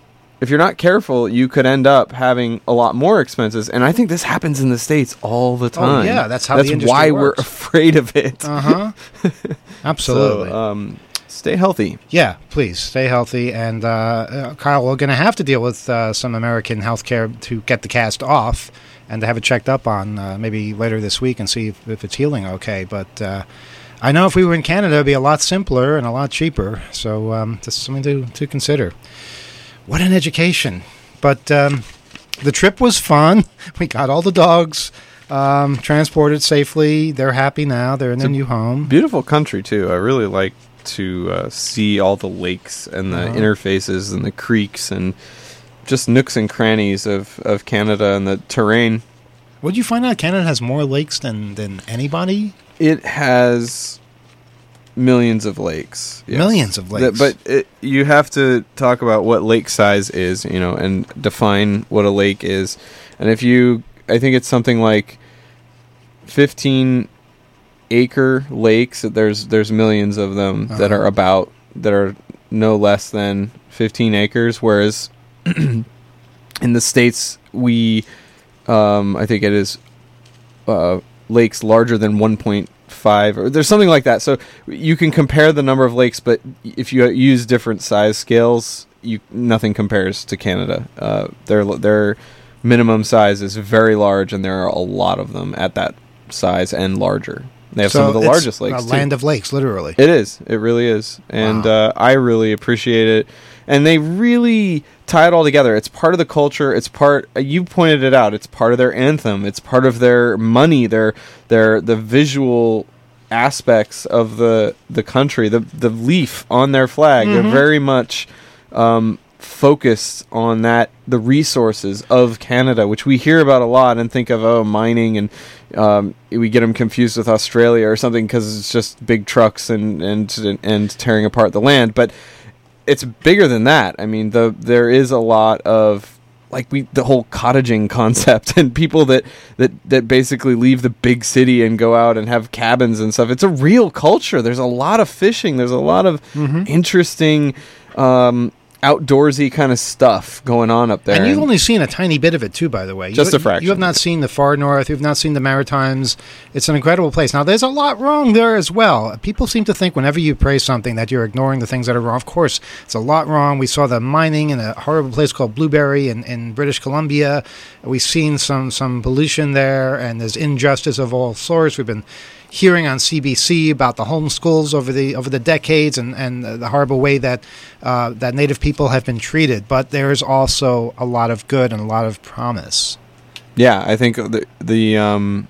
if you're not careful, you could end up having a lot more expenses. And I think this happens in the States all the time. Oh, yeah, that's how that's the industry why works. We're afraid of it. Uh-huh. Absolutely. So, um, stay healthy. Yeah, please, stay healthy. And, uh, uh, Kyle, we're going to have to deal with uh, some American healthcare to get the cast off and to have it checked up on uh, maybe later this week and see if, if it's healing okay. But uh, I know if we were in Canada, it would be a lot simpler and a lot cheaper. So um, just something to, to consider. What an education. But um, the trip was fun. We got all the dogs um, transported safely. They're happy now. They're in their new home. Beautiful country, too. I really like to uh, see all the lakes and the uh-huh. interfaces and the creeks and just nooks and crannies of, of Canada and the terrain. What did you find out? Canada has more lakes than, than anybody? It has millions of lakes. Yes. Millions of lakes. But it, you have to talk about what lake size is, you know, and define what a lake is. And if you, I think it's something like fifteen acre lakes. There's there's millions of them uh-huh. that are about that are no less than fifteen acres. Whereas in the States, we, um, I think it is uh, lakes larger than one point five, or there's something like that. So you can compare the number of lakes, but if you use different size scales, you nothing compares to Canada. Uh, their their minimum size is very large, and there are a lot of them at that size and larger. They have so some of the it's largest lakes. A land too. of lakes, literally. It is. It really is, and wow. uh, I really appreciate it. And they really tie it all together. It's part of the culture. It's part. Uh, you pointed it out. It's part of their anthem. It's part of their money. Their their the visual aspects of the the country. The the leaf on their flag. Mm-hmm. They're very much um, focused on that. The resources of Canada, which we hear about a lot and think of oh mining, and um, we get them confused with Australia or something because it's just big trucks and and and tearing apart the land. But it's bigger than that. I mean, the there is a lot of like we the whole cottaging concept and people that that that basically leave the big city and go out and have cabins and stuff. It's a real culture. There's a lot of fishing. There's a lot of mm-hmm. interesting um, outdoorsy kind of stuff going on up there. And you've only seen a tiny bit of it, too, by the way. Just you, a fraction. You have not seen the far north. You've not seen the Maritimes. It's an incredible place. Now, there's a lot wrong there as well. People seem to think whenever you praise something that you're ignoring the things that are wrong. Of course, it's a lot wrong. We saw the mining in a horrible place called Blueberry in, in British Columbia. We've seen some, some pollution there, and there's injustice of all sorts. We've been hearing on C B C about the homeschools over the over the decades and, and the horrible way that uh, that Native people have been treated. But there's also a lot of good and a lot of promise. Yeah, I think the the um,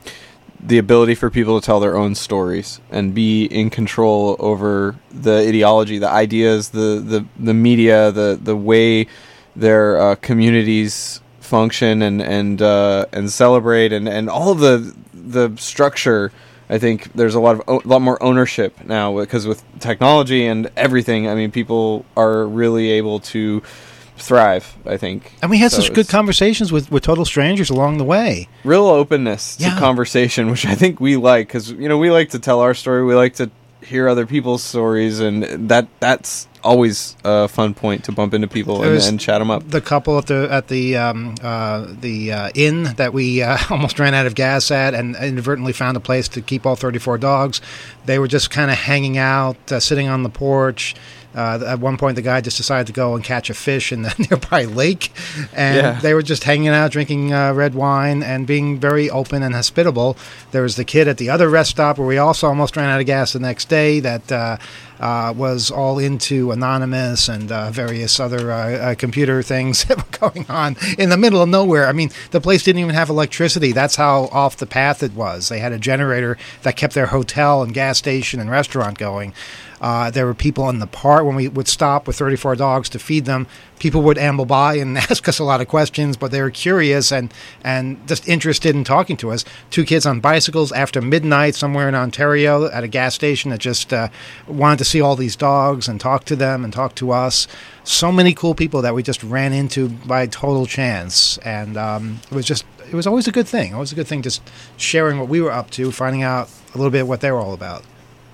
the ability for people to tell their own stories and be in control over the ideology, the ideas, the the, the media, the the way their uh, communities function and and uh, and celebrate and, and all of the the structure. I think there's a lot of a lot more ownership now because with technology and everything, I mean, people are really able to thrive, I think. And we had so such good conversations with, with total strangers along the way. Real openness to yeah. conversation, which I think we like because, you know, we like to tell our story. We like to hear other people's stories, and that that's always a fun point to bump into people and, and chat them up. The couple at the at the um, uh, the uh, inn that we uh, almost ran out of gas at, and inadvertently found a place to keep all thirty-four dogs. They were just kind of hanging out, uh, sitting on the porch. Uh, at one point, the guy just decided to go and catch a fish in the nearby lake, and yeah. they were just hanging out, drinking uh, red wine, and being very open and hospitable. There was the kid at the other rest stop where we also almost ran out of gas the next day that uh, uh, was all into Anonymous and uh, various other uh, uh, computer things that were going on in the middle of nowhere. I mean, the place didn't even have electricity. That's how off the path it was. They had a generator that kept their hotel and gas station and restaurant going. Uh, there were people in the park when we would stop with thirty-four dogs to feed them. People would amble by and ask us a lot of questions, but they were curious and, and just interested in talking to us. Two kids on bicycles after midnight somewhere in Ontario at a gas station that just uh, wanted to see all these dogs and talk to them and talk to us. So many cool people that we just ran into by total chance. And um, it was just, it was always a good thing. Always a good thing just sharing what we were up to, finding out a little bit what they were all about.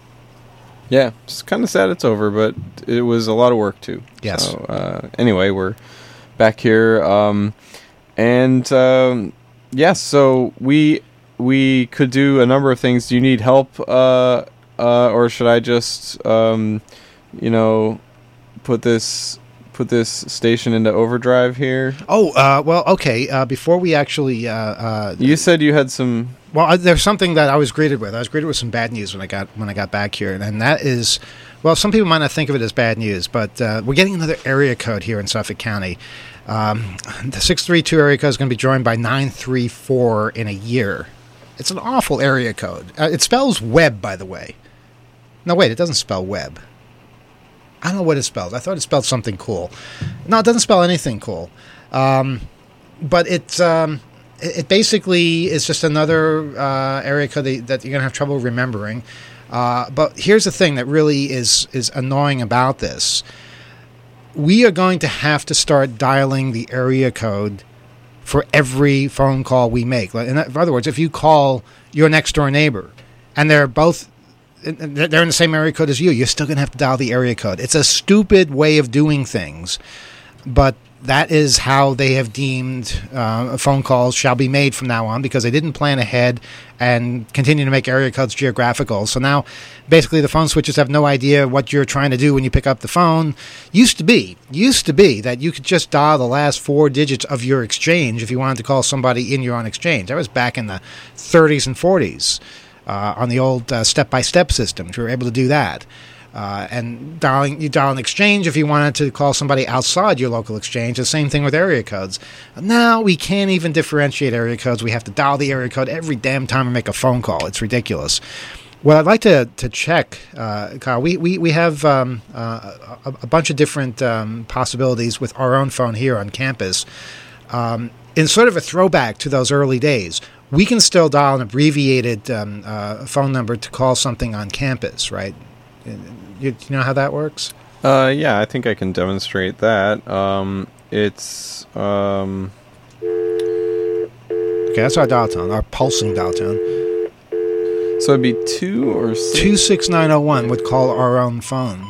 Yeah, it's kind of sad it's over, but it was a lot of work too. Yes. So, uh, anyway, we're back here, um, and um, yes, yeah, so we we could do a number of things. Do you need help, uh, uh, or should I just, um, you know, put this put this station into overdrive here? Oh, uh, well, okay. Uh, before we actually, uh, uh, you said you had some. Well, uh, there's something that I was greeted with. I was greeted with some bad news when I got when I got back here, and that is, well, some people might not think of it as bad news, but uh, we're getting another area code here in Suffolk County. Um, the six three two area code is going to be joined by nine three four in a year. It's an awful area code. Uh, it spells web, by the way. No, wait, it doesn't spell web. I don't know what it spells. I thought it spelled something cool. No, it doesn't spell anything cool. Um, but it's... Um, It basically is just another uh, area code that, that you're going to have trouble remembering. Uh, but here's the thing that really is, is annoying about this. We are going to have to start dialing the area code for every phone call we make. In other words, if you call your next-door neighbor and they're both they're in the same area code as you, you're still going to have to dial the area code. It's a stupid way of doing things, but that is how they have deemed uh, phone calls shall be made from now on, because they didn't plan ahead and continue to make area codes geographical. So now, basically, the phone switches have no idea what you're trying to do when you pick up the phone. Used to be, used to be that you could just dial the last four digits of your exchange if you wanted to call somebody in your own exchange. That was back in the thirties and forties uh, on the old uh, step-by-step systems. We were able to do that. Uh, and dialing, you dial an exchange if you wanted to call somebody outside your local exchange. The same thing with area codes. Now we can't even differentiate area codes. We have to dial the area code every damn time we make a phone call. It's ridiculous. What I'd like to to check, uh, Kyle, we we we have um, uh, a, a bunch of different um, possibilities with our own phone here on campus. Um, in sort of a throwback to those early days, we can still dial an abbreviated um, uh, phone number to call something on campus, right? You, you know how that works? Uh, yeah, I think I can demonstrate that. Um, it's um. Okay, that's our dial tone, our pulsing dial tone. So it'd be two or six? two six nine oh one would call our own phone.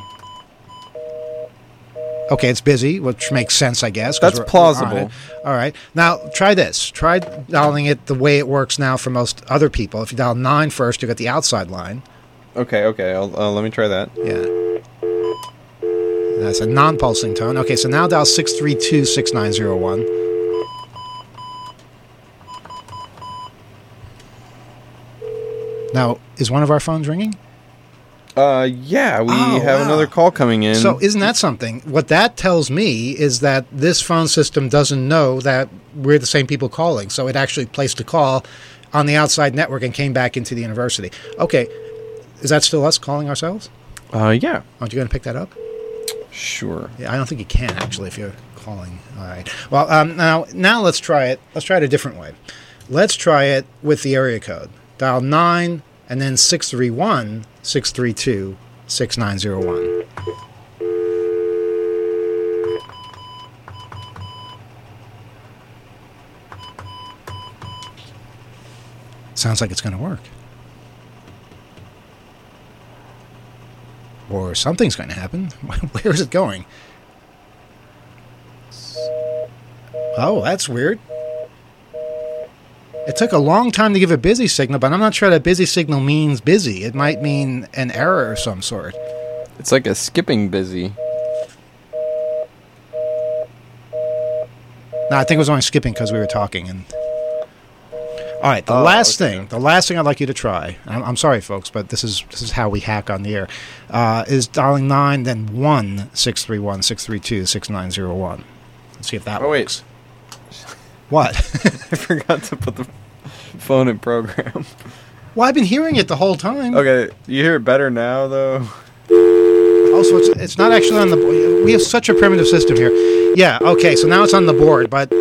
Okay, it's busy, which makes sense, I guess. 'cause That's we're- plausible. All right. All right. Now, try this. Try dialing it the way it works now for most other people. If you dial nine first, you get the outside line. Okay, okay. I'll, uh, let me try that. Yeah. That's a non-pulsing tone. Okay, so now dial six three two six nine zero one. Now, is one of our phones ringing? Uh, yeah, we Oh, have wow. another call coming in. So isn't that something? What that tells me is that this phone system doesn't know that we're the same people calling. So it actually placed a call on the outside network and came back into the university. Okay, is that still us calling ourselves? Uh, yeah. Aren't you going to pick that up? Sure. Yeah, I don't think you can actually if you're calling. All right. Well, um, now now let's try it. Let's try it a different way. Let's try it with the area code. Dial nine and then six three one six three two six nine zero one. Sounds like it's going to work. Or something's going to happen. Where is it going? Oh, that's weird. It took a long time to give a busy signal, but I'm not sure that busy signal means busy. It might mean an error of some sort. It's like a skipping busy. No, I think it was only skipping because we were talking. And all right, the Oh, last okay. thing, the last thing I'd like you to try. I'm, I'm sorry, folks, but this is this is how we hack on the air. Uh, is dialing nine, then one six three one six three two six nine zero one. Let's see if that Oh, wait. works. What? I forgot to put the phone in program. Well, I've been hearing it the whole time. Okay, you hear it better now, though? Also, it's, it's not actually on the board. We have such a primitive system here. Yeah, okay, so now it's on the board, but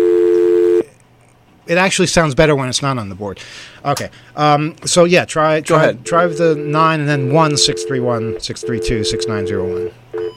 it actually sounds better when it's not on the board. Okay, um, so yeah, try Go try ahead. try with the nine and then one six three one six three two six nine zero one.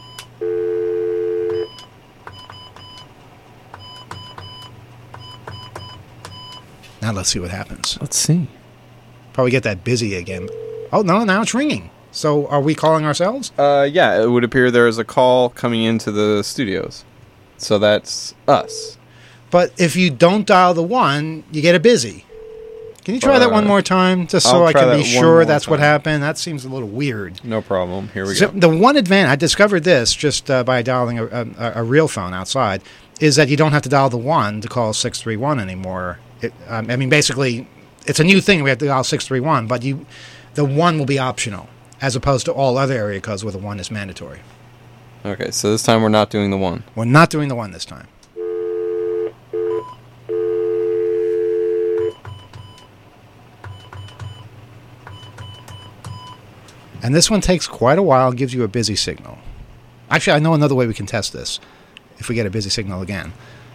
Now let's see what happens. Let's see. Probably get that busy again. Oh no, now it's ringing. So are we calling ourselves? Uh, yeah, it would appear there is a call coming into the studios. So that's us. But if you don't dial the one, you get a busy. Can you try Uh, that one more time, just so I'll I try can that be one sure more that's what time. happened? That seems a little weird. No problem. Here we So go. the one advantage, I discovered this just uh, by dialing a, a, a real phone outside, is that you don't have to dial the one to call six three one anymore. It, um, I mean, basically, it's a new thing. We have to dial six three one, but you, the one will be optional, as opposed to all other area codes where the one is mandatory. Okay, so this time we're not doing the one. We're not doing the one this time. And this one takes quite a while, gives you a busy signal. Actually, I know another way we can test this, if we get a busy signal again.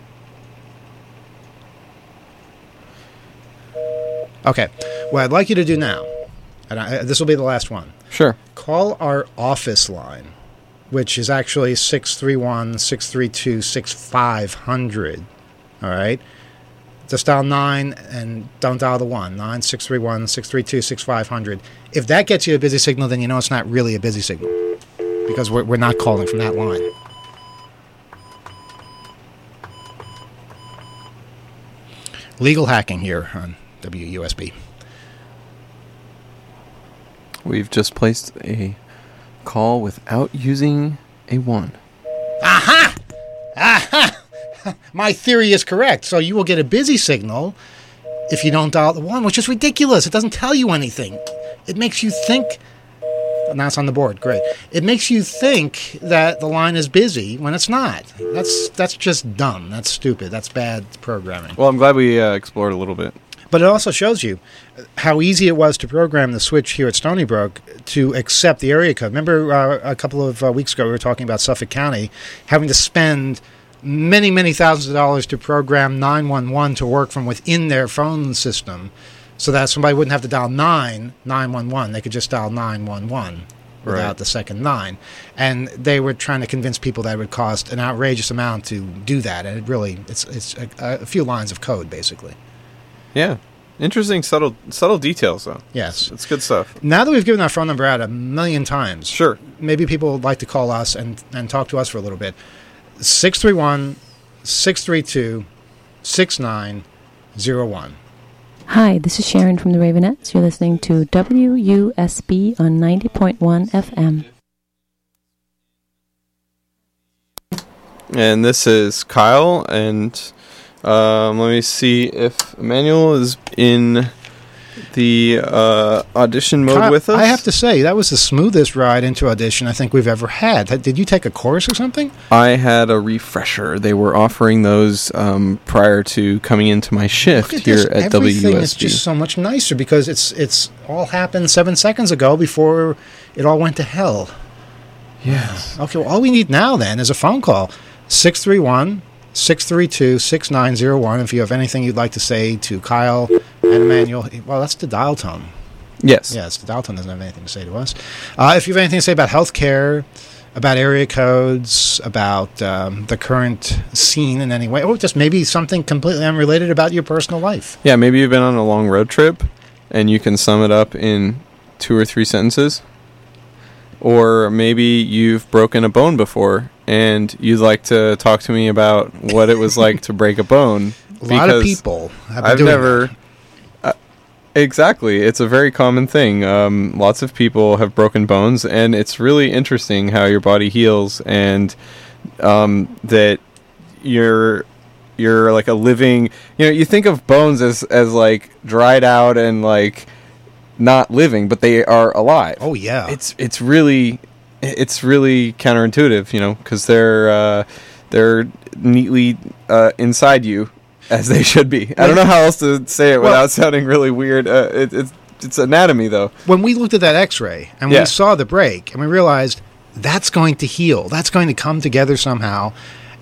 Okay, what I'd like you to do now, and I, this will be the last one. Sure. Call our office line, which is actually six three one six three two six five zero zero. All right? Just dial nine and don't dial the one. nine six three one six three two six five zero zero. If that gets you a busy signal, then you know it's not really a busy signal because we're, we're not calling from that line. Legal hacking here on W U S B. We've just placed a call without using a one. Aha! Aha! My theory is correct. So you will get a busy signal if you don't dial the one, which is ridiculous. It doesn't tell you anything. It makes you think. Now it's on the board. Great. It makes you think that the line is busy when it's not. That's that's just dumb. That's stupid. That's bad programming. Well, I'm glad we uh, explored a little bit. But it also shows you how easy it was to program the switch here at Stony Brook to accept the area code. Remember uh, a couple of uh, weeks ago we were talking about Suffolk County having to spend many, many thousands of dollars to program nine one one to work from within their phone system so that somebody wouldn't have to dial nine nine one one. They could just dial nine one one. without Right. the second nine. And they were trying to convince people that it would cost an outrageous amount to do that. And it really, it's it's a, a few lines of code, basically. Yeah. Interesting, subtle, subtle details, though. Yes. It's good stuff. Now that we've given our phone number out a million times, sure, maybe people would like to call us and, and talk to us for a little bit. six three one, six three two, six nine zero one. Hi, this is Sharon from the Ravenettes. You're listening to W U S B on ninety point one F M. And this is Kyle, and um, let me see if Emmanuel is in the uh, audition mode Kyle, with us. I have to say, that was the smoothest ride into audition I think we've ever had. Had- Did you take a course or something? I had a refresher. They were offering those um, prior to coming into my shift Look at here this. at Everything W U S B. is just so much nicer because it's it's all happened seven seconds ago before it all went to hell. Yes. Okay, well, all we need now then is a phone call. six three one, six three two, six nine zero one. If you have anything you'd like to say to Kyle and Emmanuel, well, that's the dial tone. Yes. Yes, the dial tone doesn't have anything to say to us. Uh, if you have anything to say about healthcare, about area codes, about um, the current scene in any way, or just maybe something completely unrelated about your personal life. Yeah, maybe you've been on a long road trip, and you can sum it up in two or three sentences. Or maybe you've broken a bone before, and you'd like to talk to me about what it was like to break a bone. A lot of because people have been I've doing never. Uh, exactly, it's a very common thing. Um, lots of people have broken bones, and it's really interesting how your body heals, and um, that you're you're like a living. You know, you think of bones as as like dried out and like not living, but they are alive. Oh yeah, it's it's really it's really counterintuitive, you know, because they're uh, they're neatly uh, inside you as they should be. I don't know how else to say it Well- without sounding really weird. Uh, it, it's it's anatomy though. When we looked at that X-ray and Yeah. we saw the break, and we realized that's going to heal, that's going to come together somehow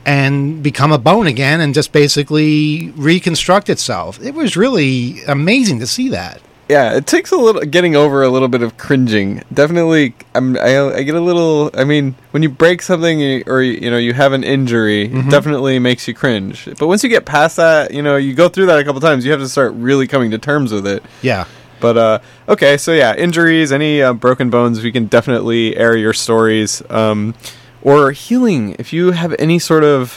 and become a bone again and just basically reconstruct itself. It was really amazing to see that. Yeah, it takes a little getting over a little bit of cringing. Definitely, I'm, I, I get a little. I mean, when you break something you- or you know you have an injury, Mhm. it definitely makes you cringe. But once you get past that, you know, you go through that a couple times, you have to start really coming to terms with it. Yeah. But uh, okay, so yeah, injuries, any uh, broken bones, we can definitely air your stories, um, or healing. If you have any sort of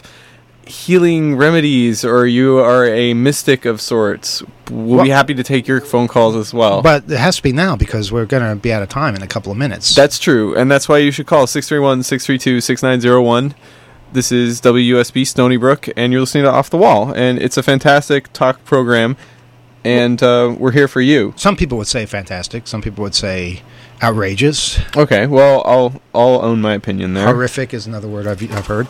healing remedies, or you are a mystic of sorts, we'll be Well- happy to take your phone calls as well. But it has to be now because we're going to be out of time in a couple of minutes. That's true, and that's why you should call six three one, six three two, six nine zero one. This is W U S B Stony Brook, and you're listening to Off the Wall, and it's a fantastic talk program, and uh, we're here for you. Some people would say fantastic. Some people would say outrageous. Okay, well, I'll I'll own my opinion there. Horrific is another word I've, I've heard.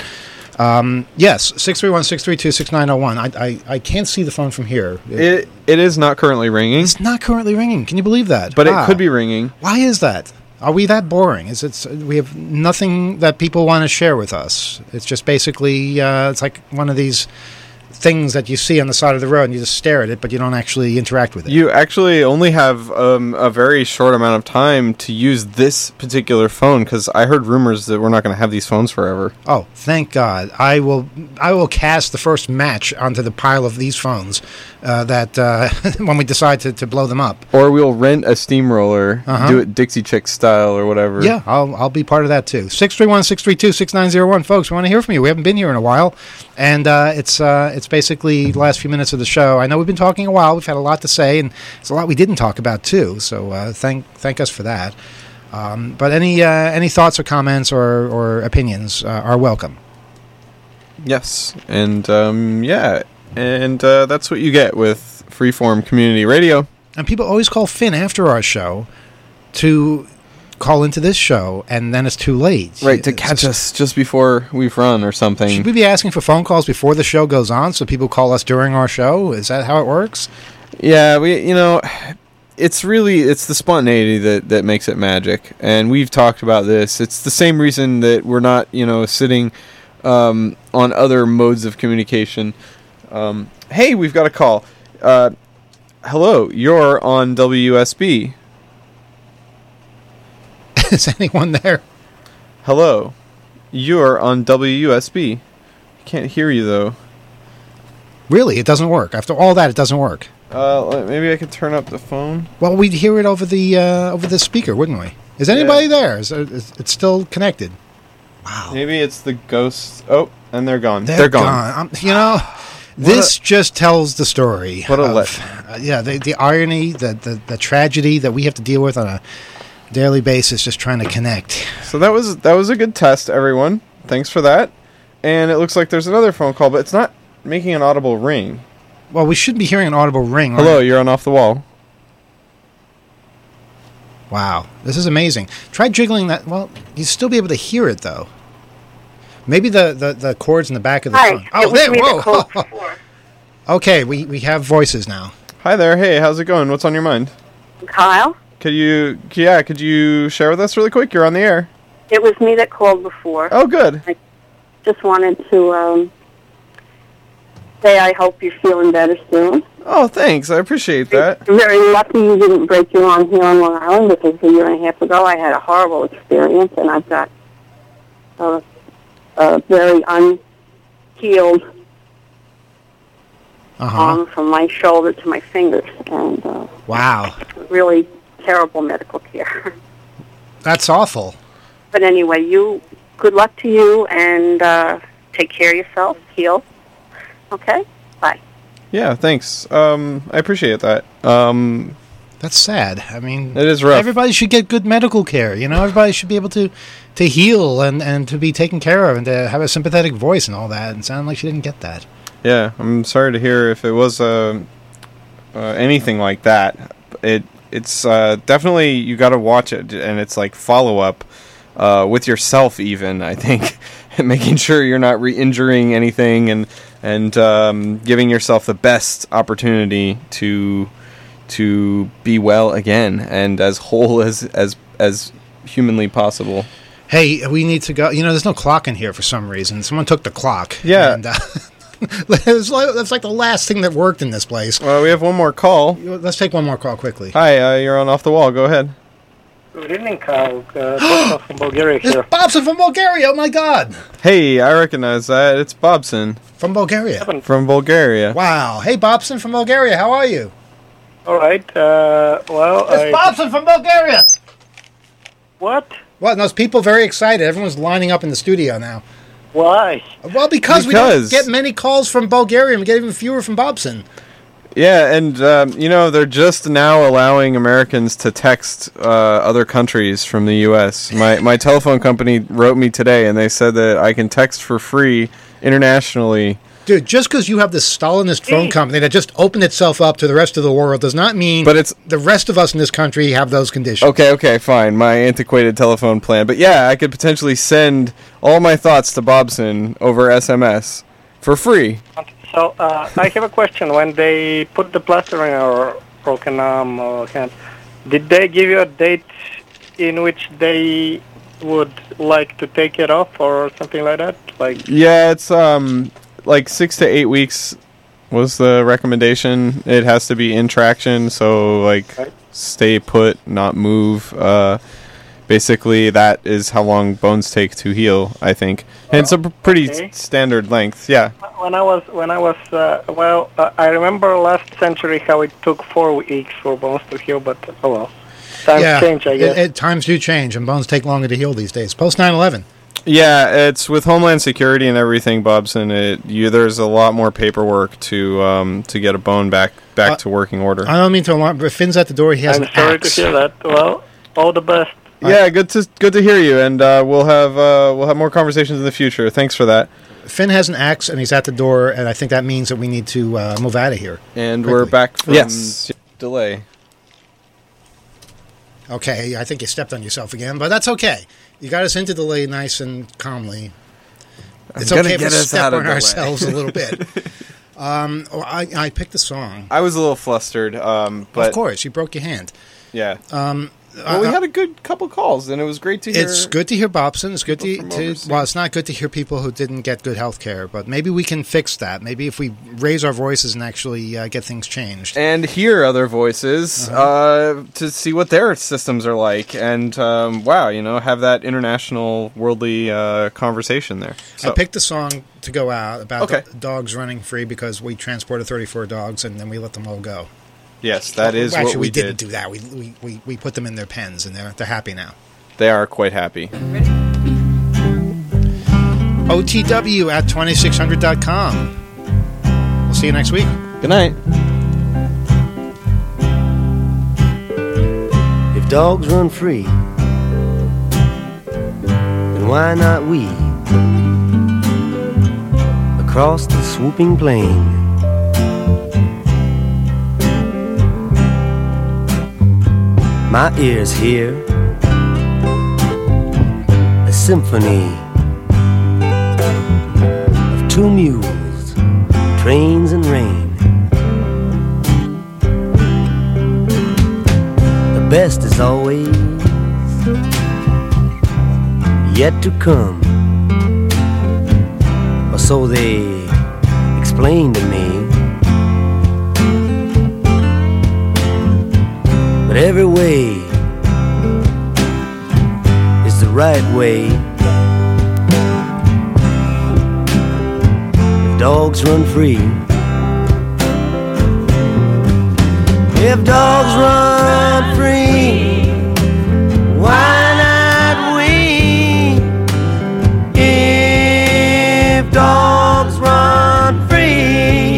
Um, yes, six three one, six three two, six nine zero one. I, I, I can't see the phone from here. It It is not currently ringing. It's not currently ringing. Can you believe that? But Wow. it could be ringing. Why is that? Are we that boring? Is it? We have nothing that people want to share with us. It's just basically, uh, it's like one of these things that you see on the side of the road and you just stare at it, but you don't actually interact with it. You actually only have um, a very short amount of time to use this particular phone, because I heard rumors that we're not going to have these phones forever. Oh, thank God! I will. I will cast the first match onto the pile of these phones uh, that uh, when we decide to, to blow them up. Or we'll rent a steamroller, Uh-huh. do it Dixie Chick style or whatever. Yeah, I'll I'll be part of that too. Six three one six three two six nine zero one, folks. We want to hear from you. We haven't been here in a while, and uh, it's uh, it's basically the last few minutes of the show. I know we've been talking a while. We've had a lot to say, and there's a lot we didn't talk about too. So uh, thank thank us for that. Um, but any uh, any thoughts or comments or or opinions uh, are welcome. Yes, and um, yeah, and uh, that's what you get with Freeform Community Radio. And people always call Finn after our show to call into this show, and then it's too late. Right, to catch us just before we've run or something. Should we be asking for phone calls before the show goes on so people call us during our show? Is that how it works? Yeah, we you know, it's really it's the spontaneity that, that makes it magic, and we've talked about this. It's the same reason that we're not you know sitting um, on other modes of communication. Um, hey, we've got a call. Uh, hello, you're on W U S B. Is anyone there? Hello. You are on W U S B. Can't hear you, though. Really? It doesn't work. After all that, it doesn't work. Uh, maybe I could turn up the phone. Well, we'd hear it over the uh, over the speaker, wouldn't we? Is anybody Yeah. there? Is, is it's still connected? Wow. Maybe it's the ghosts. Oh, and they're gone. They're, They're gone. gone. Um, you know, this a- just tells the story. What a of, let- uh, yeah, the, the irony, the, the the tragedy that we have to deal with on a daily basis, just trying to connect. So that was that was a good test, everyone. Thanks for that. And it looks like there's another phone call, but it's not making an audible ring. Well, we should be hearing an audible ring. Hello, right? you're on Off the Wall. Wow, this is amazing. Try jiggling that. Well, you'd still be able to hear it, though. Maybe the, the, the cords in the back of the Hi, phone. it Oh, was there. me that Whoa. called before. Okay, we, we have voices now. Hi there. Hey, how's it going? What's on your mind? Kyle, Could you, yeah, could you share with us really quick? You're on the air. it was me that called before. Oh, good. I just wanted to um, say I hope you're feeling better soon. Oh, thanks. I appreciate that. You're very lucky you didn't break your arm here on Long Island, because a year and a half ago I had a horrible experience, and I've got a, a very unhealed Uh-huh. arm from my shoulder to my fingers, and uh, Wow. really terrible medical care. That's awful. But anyway, you good luck to you, and uh, take care of yourself. Heal. Okay? Bye. Yeah, thanks. Um, I appreciate that. Um, That's sad. I mean, it is rough. Everybody should get good medical care. You know, everybody should be able to, to heal and, and to be taken care of and to have a sympathetic voice and all that. And it sounded like she didn't get that. Yeah, I'm sorry to hear if it was uh, uh, anything like that. It it's uh, definitely, you got to watch it, and it's like follow up uh, with yourself even. I think making sure you're not re-injuring anything and and um, giving yourself the best opportunity to to be well again and as whole as as as humanly possible. Hey, we need to go. You know, there's no clock in here for some reason. Someone took the clock. Yeah. And, uh, it's like, that's like the last thing that worked in this place. Well, we have one more call. Let's take one more call quickly. Hi, uh, you're on Off the Wall. Go ahead. Good evening, Kyle. Uh, Bobson from Bulgaria here. It's Bobson from Bulgaria. Oh, my God. Hey, I recognize that. It's Bobson. From Bulgaria. From Bulgaria. Wow. Hey, Bobson from Bulgaria. How are you? All right. Uh, well, It's I... Bobson from Bulgaria. What? What? And those people very excited. Everyone's lining up in the studio now. Why? Well, because, Because- we don't get many calls from Bulgaria, and we get even fewer from Bobson. Yeah, and, um, you know, they're just now allowing Americans to text uh, other countries from the U S My my telephone company wrote me today, and they said that I can text for free internationally. Dude, just because you have this Stalinist phone company that just opened itself up to the rest of the world does not mean But it's- the rest of us in this country have those conditions. Okay, okay, fine. My antiquated telephone plan. But yeah, I could potentially send all my thoughts to Bobson over S M S for free. So, uh, I have a question. When they put the plaster in your broken arm or hand, did they give you a date in which they would like to take it off or something like that? Like, Yeah, it's um like six to eight weeks was the recommendation. It has to be in traction, so like stay put, not move. Uh, basically, that is how long bones take to heal, I think. And it's a p- pretty Okay. s- standard length. Yeah. when I was, when I was, uh, well, uh, I remember last century how it took four weeks for bones to heal, but oh well. Times yeah, change, I it- guess. it- times do change, and bones take longer to heal these days. Post nine eleven. Yeah, it's with Homeland Security and everything, Bobson. It you there's a lot more paperwork to um to get a bone back back Uh, to working order. I don't mean to alarm, but Finn's at the door. He has I'm an sorry axe. to hear that. Well, all the best. Yeah, good to good to hear you, and uh, we'll have uh, we'll have more conversations in the future. Thanks for that. Finn has an axe, and he's at the door, and I think that means that we need to uh, move out of here. And quickly. we're back from Yes. delay. Okay, I think you stepped on yourself again, but that's okay. You got us into delay nice and calmly. It's I'm gonna okay if we get us step out of on delay. ourselves a little bit. um, oh, I, I picked the song. I was a little flustered, um, but Of course, you broke your hand. yeah, Um, Well, we had a good couple calls, and it was great to hear. It's good to hear Bobson. It's good to, to well, it's not good to hear people who didn't get good health care, but maybe we can fix that. Maybe if we raise our voices and actually uh, get things changed. And hear other voices uh-huh. uh, to see what their systems are like. And, um, wow, you know, have that international, worldly uh, conversation there. So. I picked a song to go out about okay. the dogs running free because we transported thirty-four dogs, and then we let them all go. Yes, that well, is actually, what we, we did. didn't do that. We, we we we put them in their pens, and they're they're happy now. They are quite happy. O T W at twenty-six hundred dot com. We'll see you next week. Good night. If dogs run free, then why not we? Across the swooping plain, my ears hear a symphony of two mules, trains and rain. The best is always yet to come, or so they explain to me. But every way is the right way. If dogs run free, if dogs run free, why not we? If dogs run free,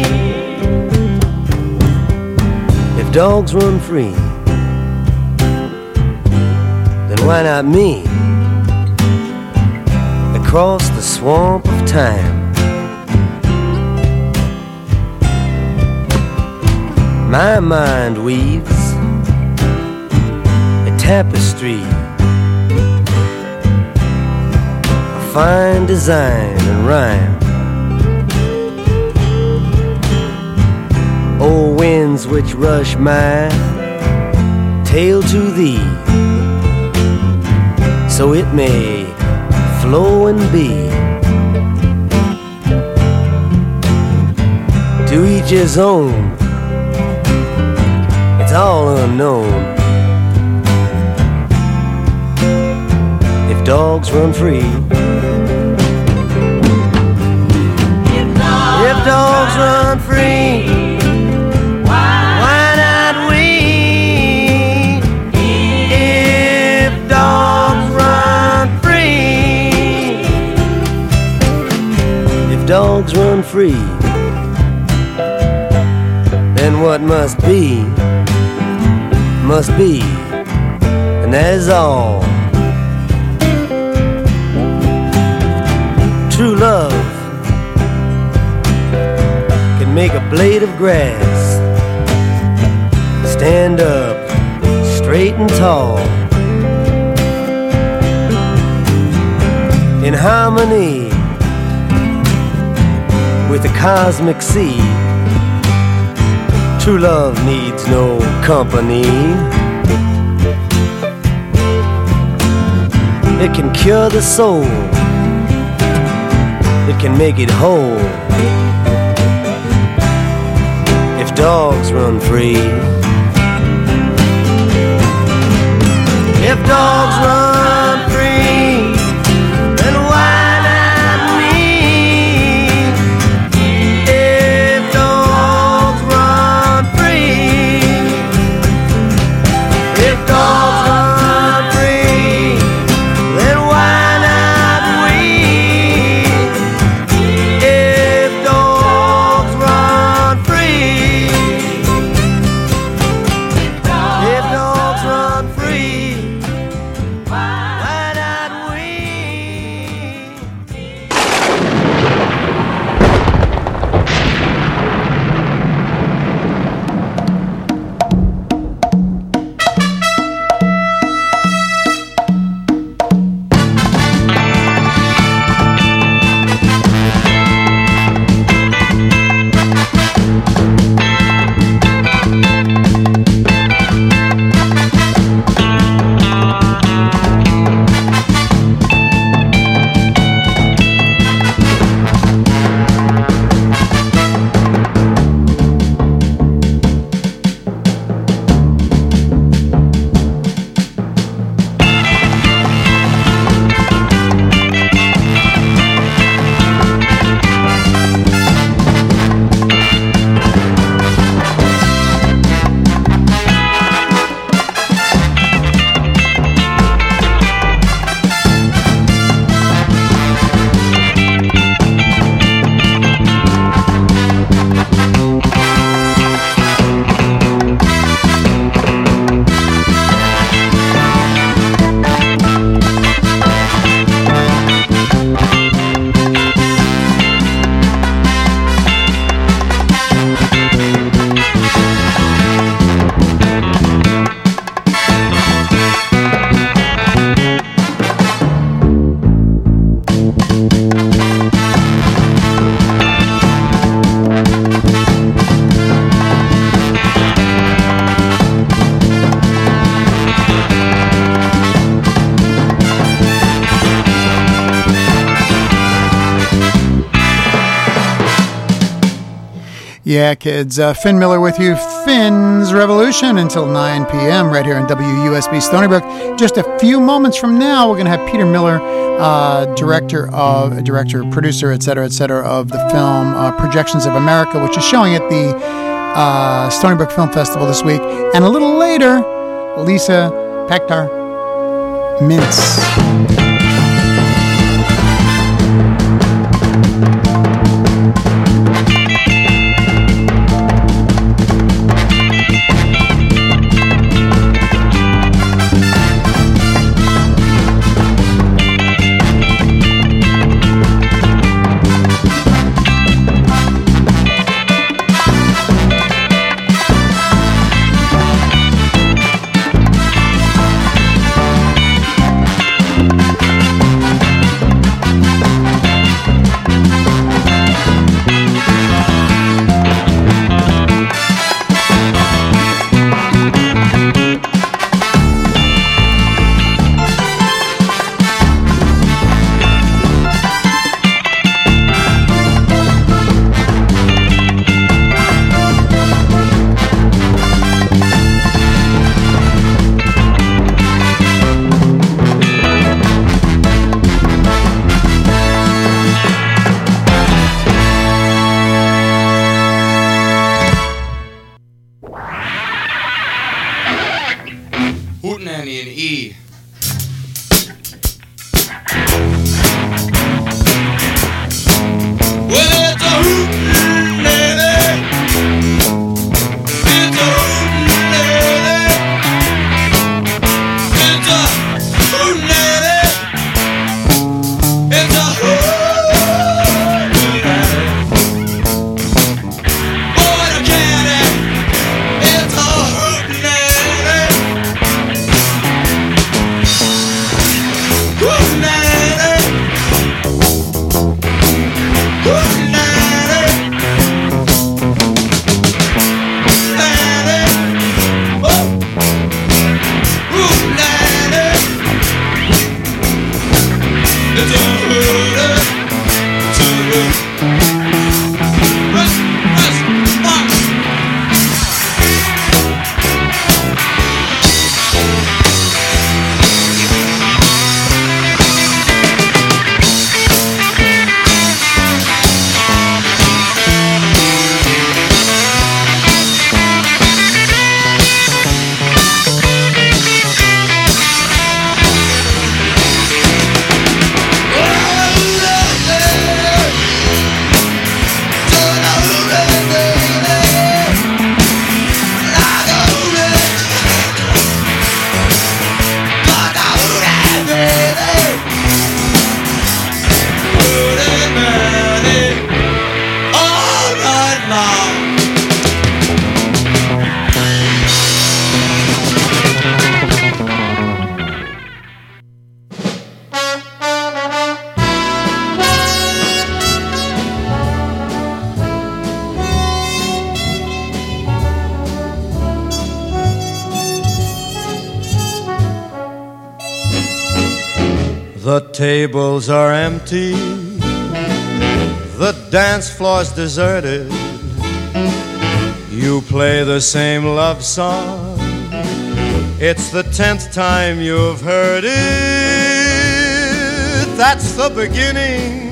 if dogs run free, why not me? Across the swamp of time, my mind weaves a tapestry of fine design and rhyme. Oh, winds which rush my tale to thee, so it may flow and be. To each his own, it's all unknown. If dogs run free, if dogs, if dogs run free, why not we? If dogs dogs run free, then what must be, must be, and that is all. True love can make a blade of grass stand up straight and tall, in harmony with the cosmic sea. True love needs no company. It can cure the soul, it can make it whole. If dogs run free, if dogs run free, then why not me? If dogs run free, if dogs run free, then why not we? If dogs run free, if dogs run free, why Yeah, kids. Uh, Finn Miller with you. Finn's Revolution until nine p.m. right here on W U S B Stony Brook. Just a few moments from now, we're going to have Peter Miller, uh, director of director, producer, et cetera, et cetera, of the film uh, Projections of America, which is showing at the uh, Stony Brook Film Festival this week. And a little later, Lisa Pektar Mintz. The tables are empty, the dance floor's deserted. You play the same love song, it's the tenth time you've heard it. That's the beginning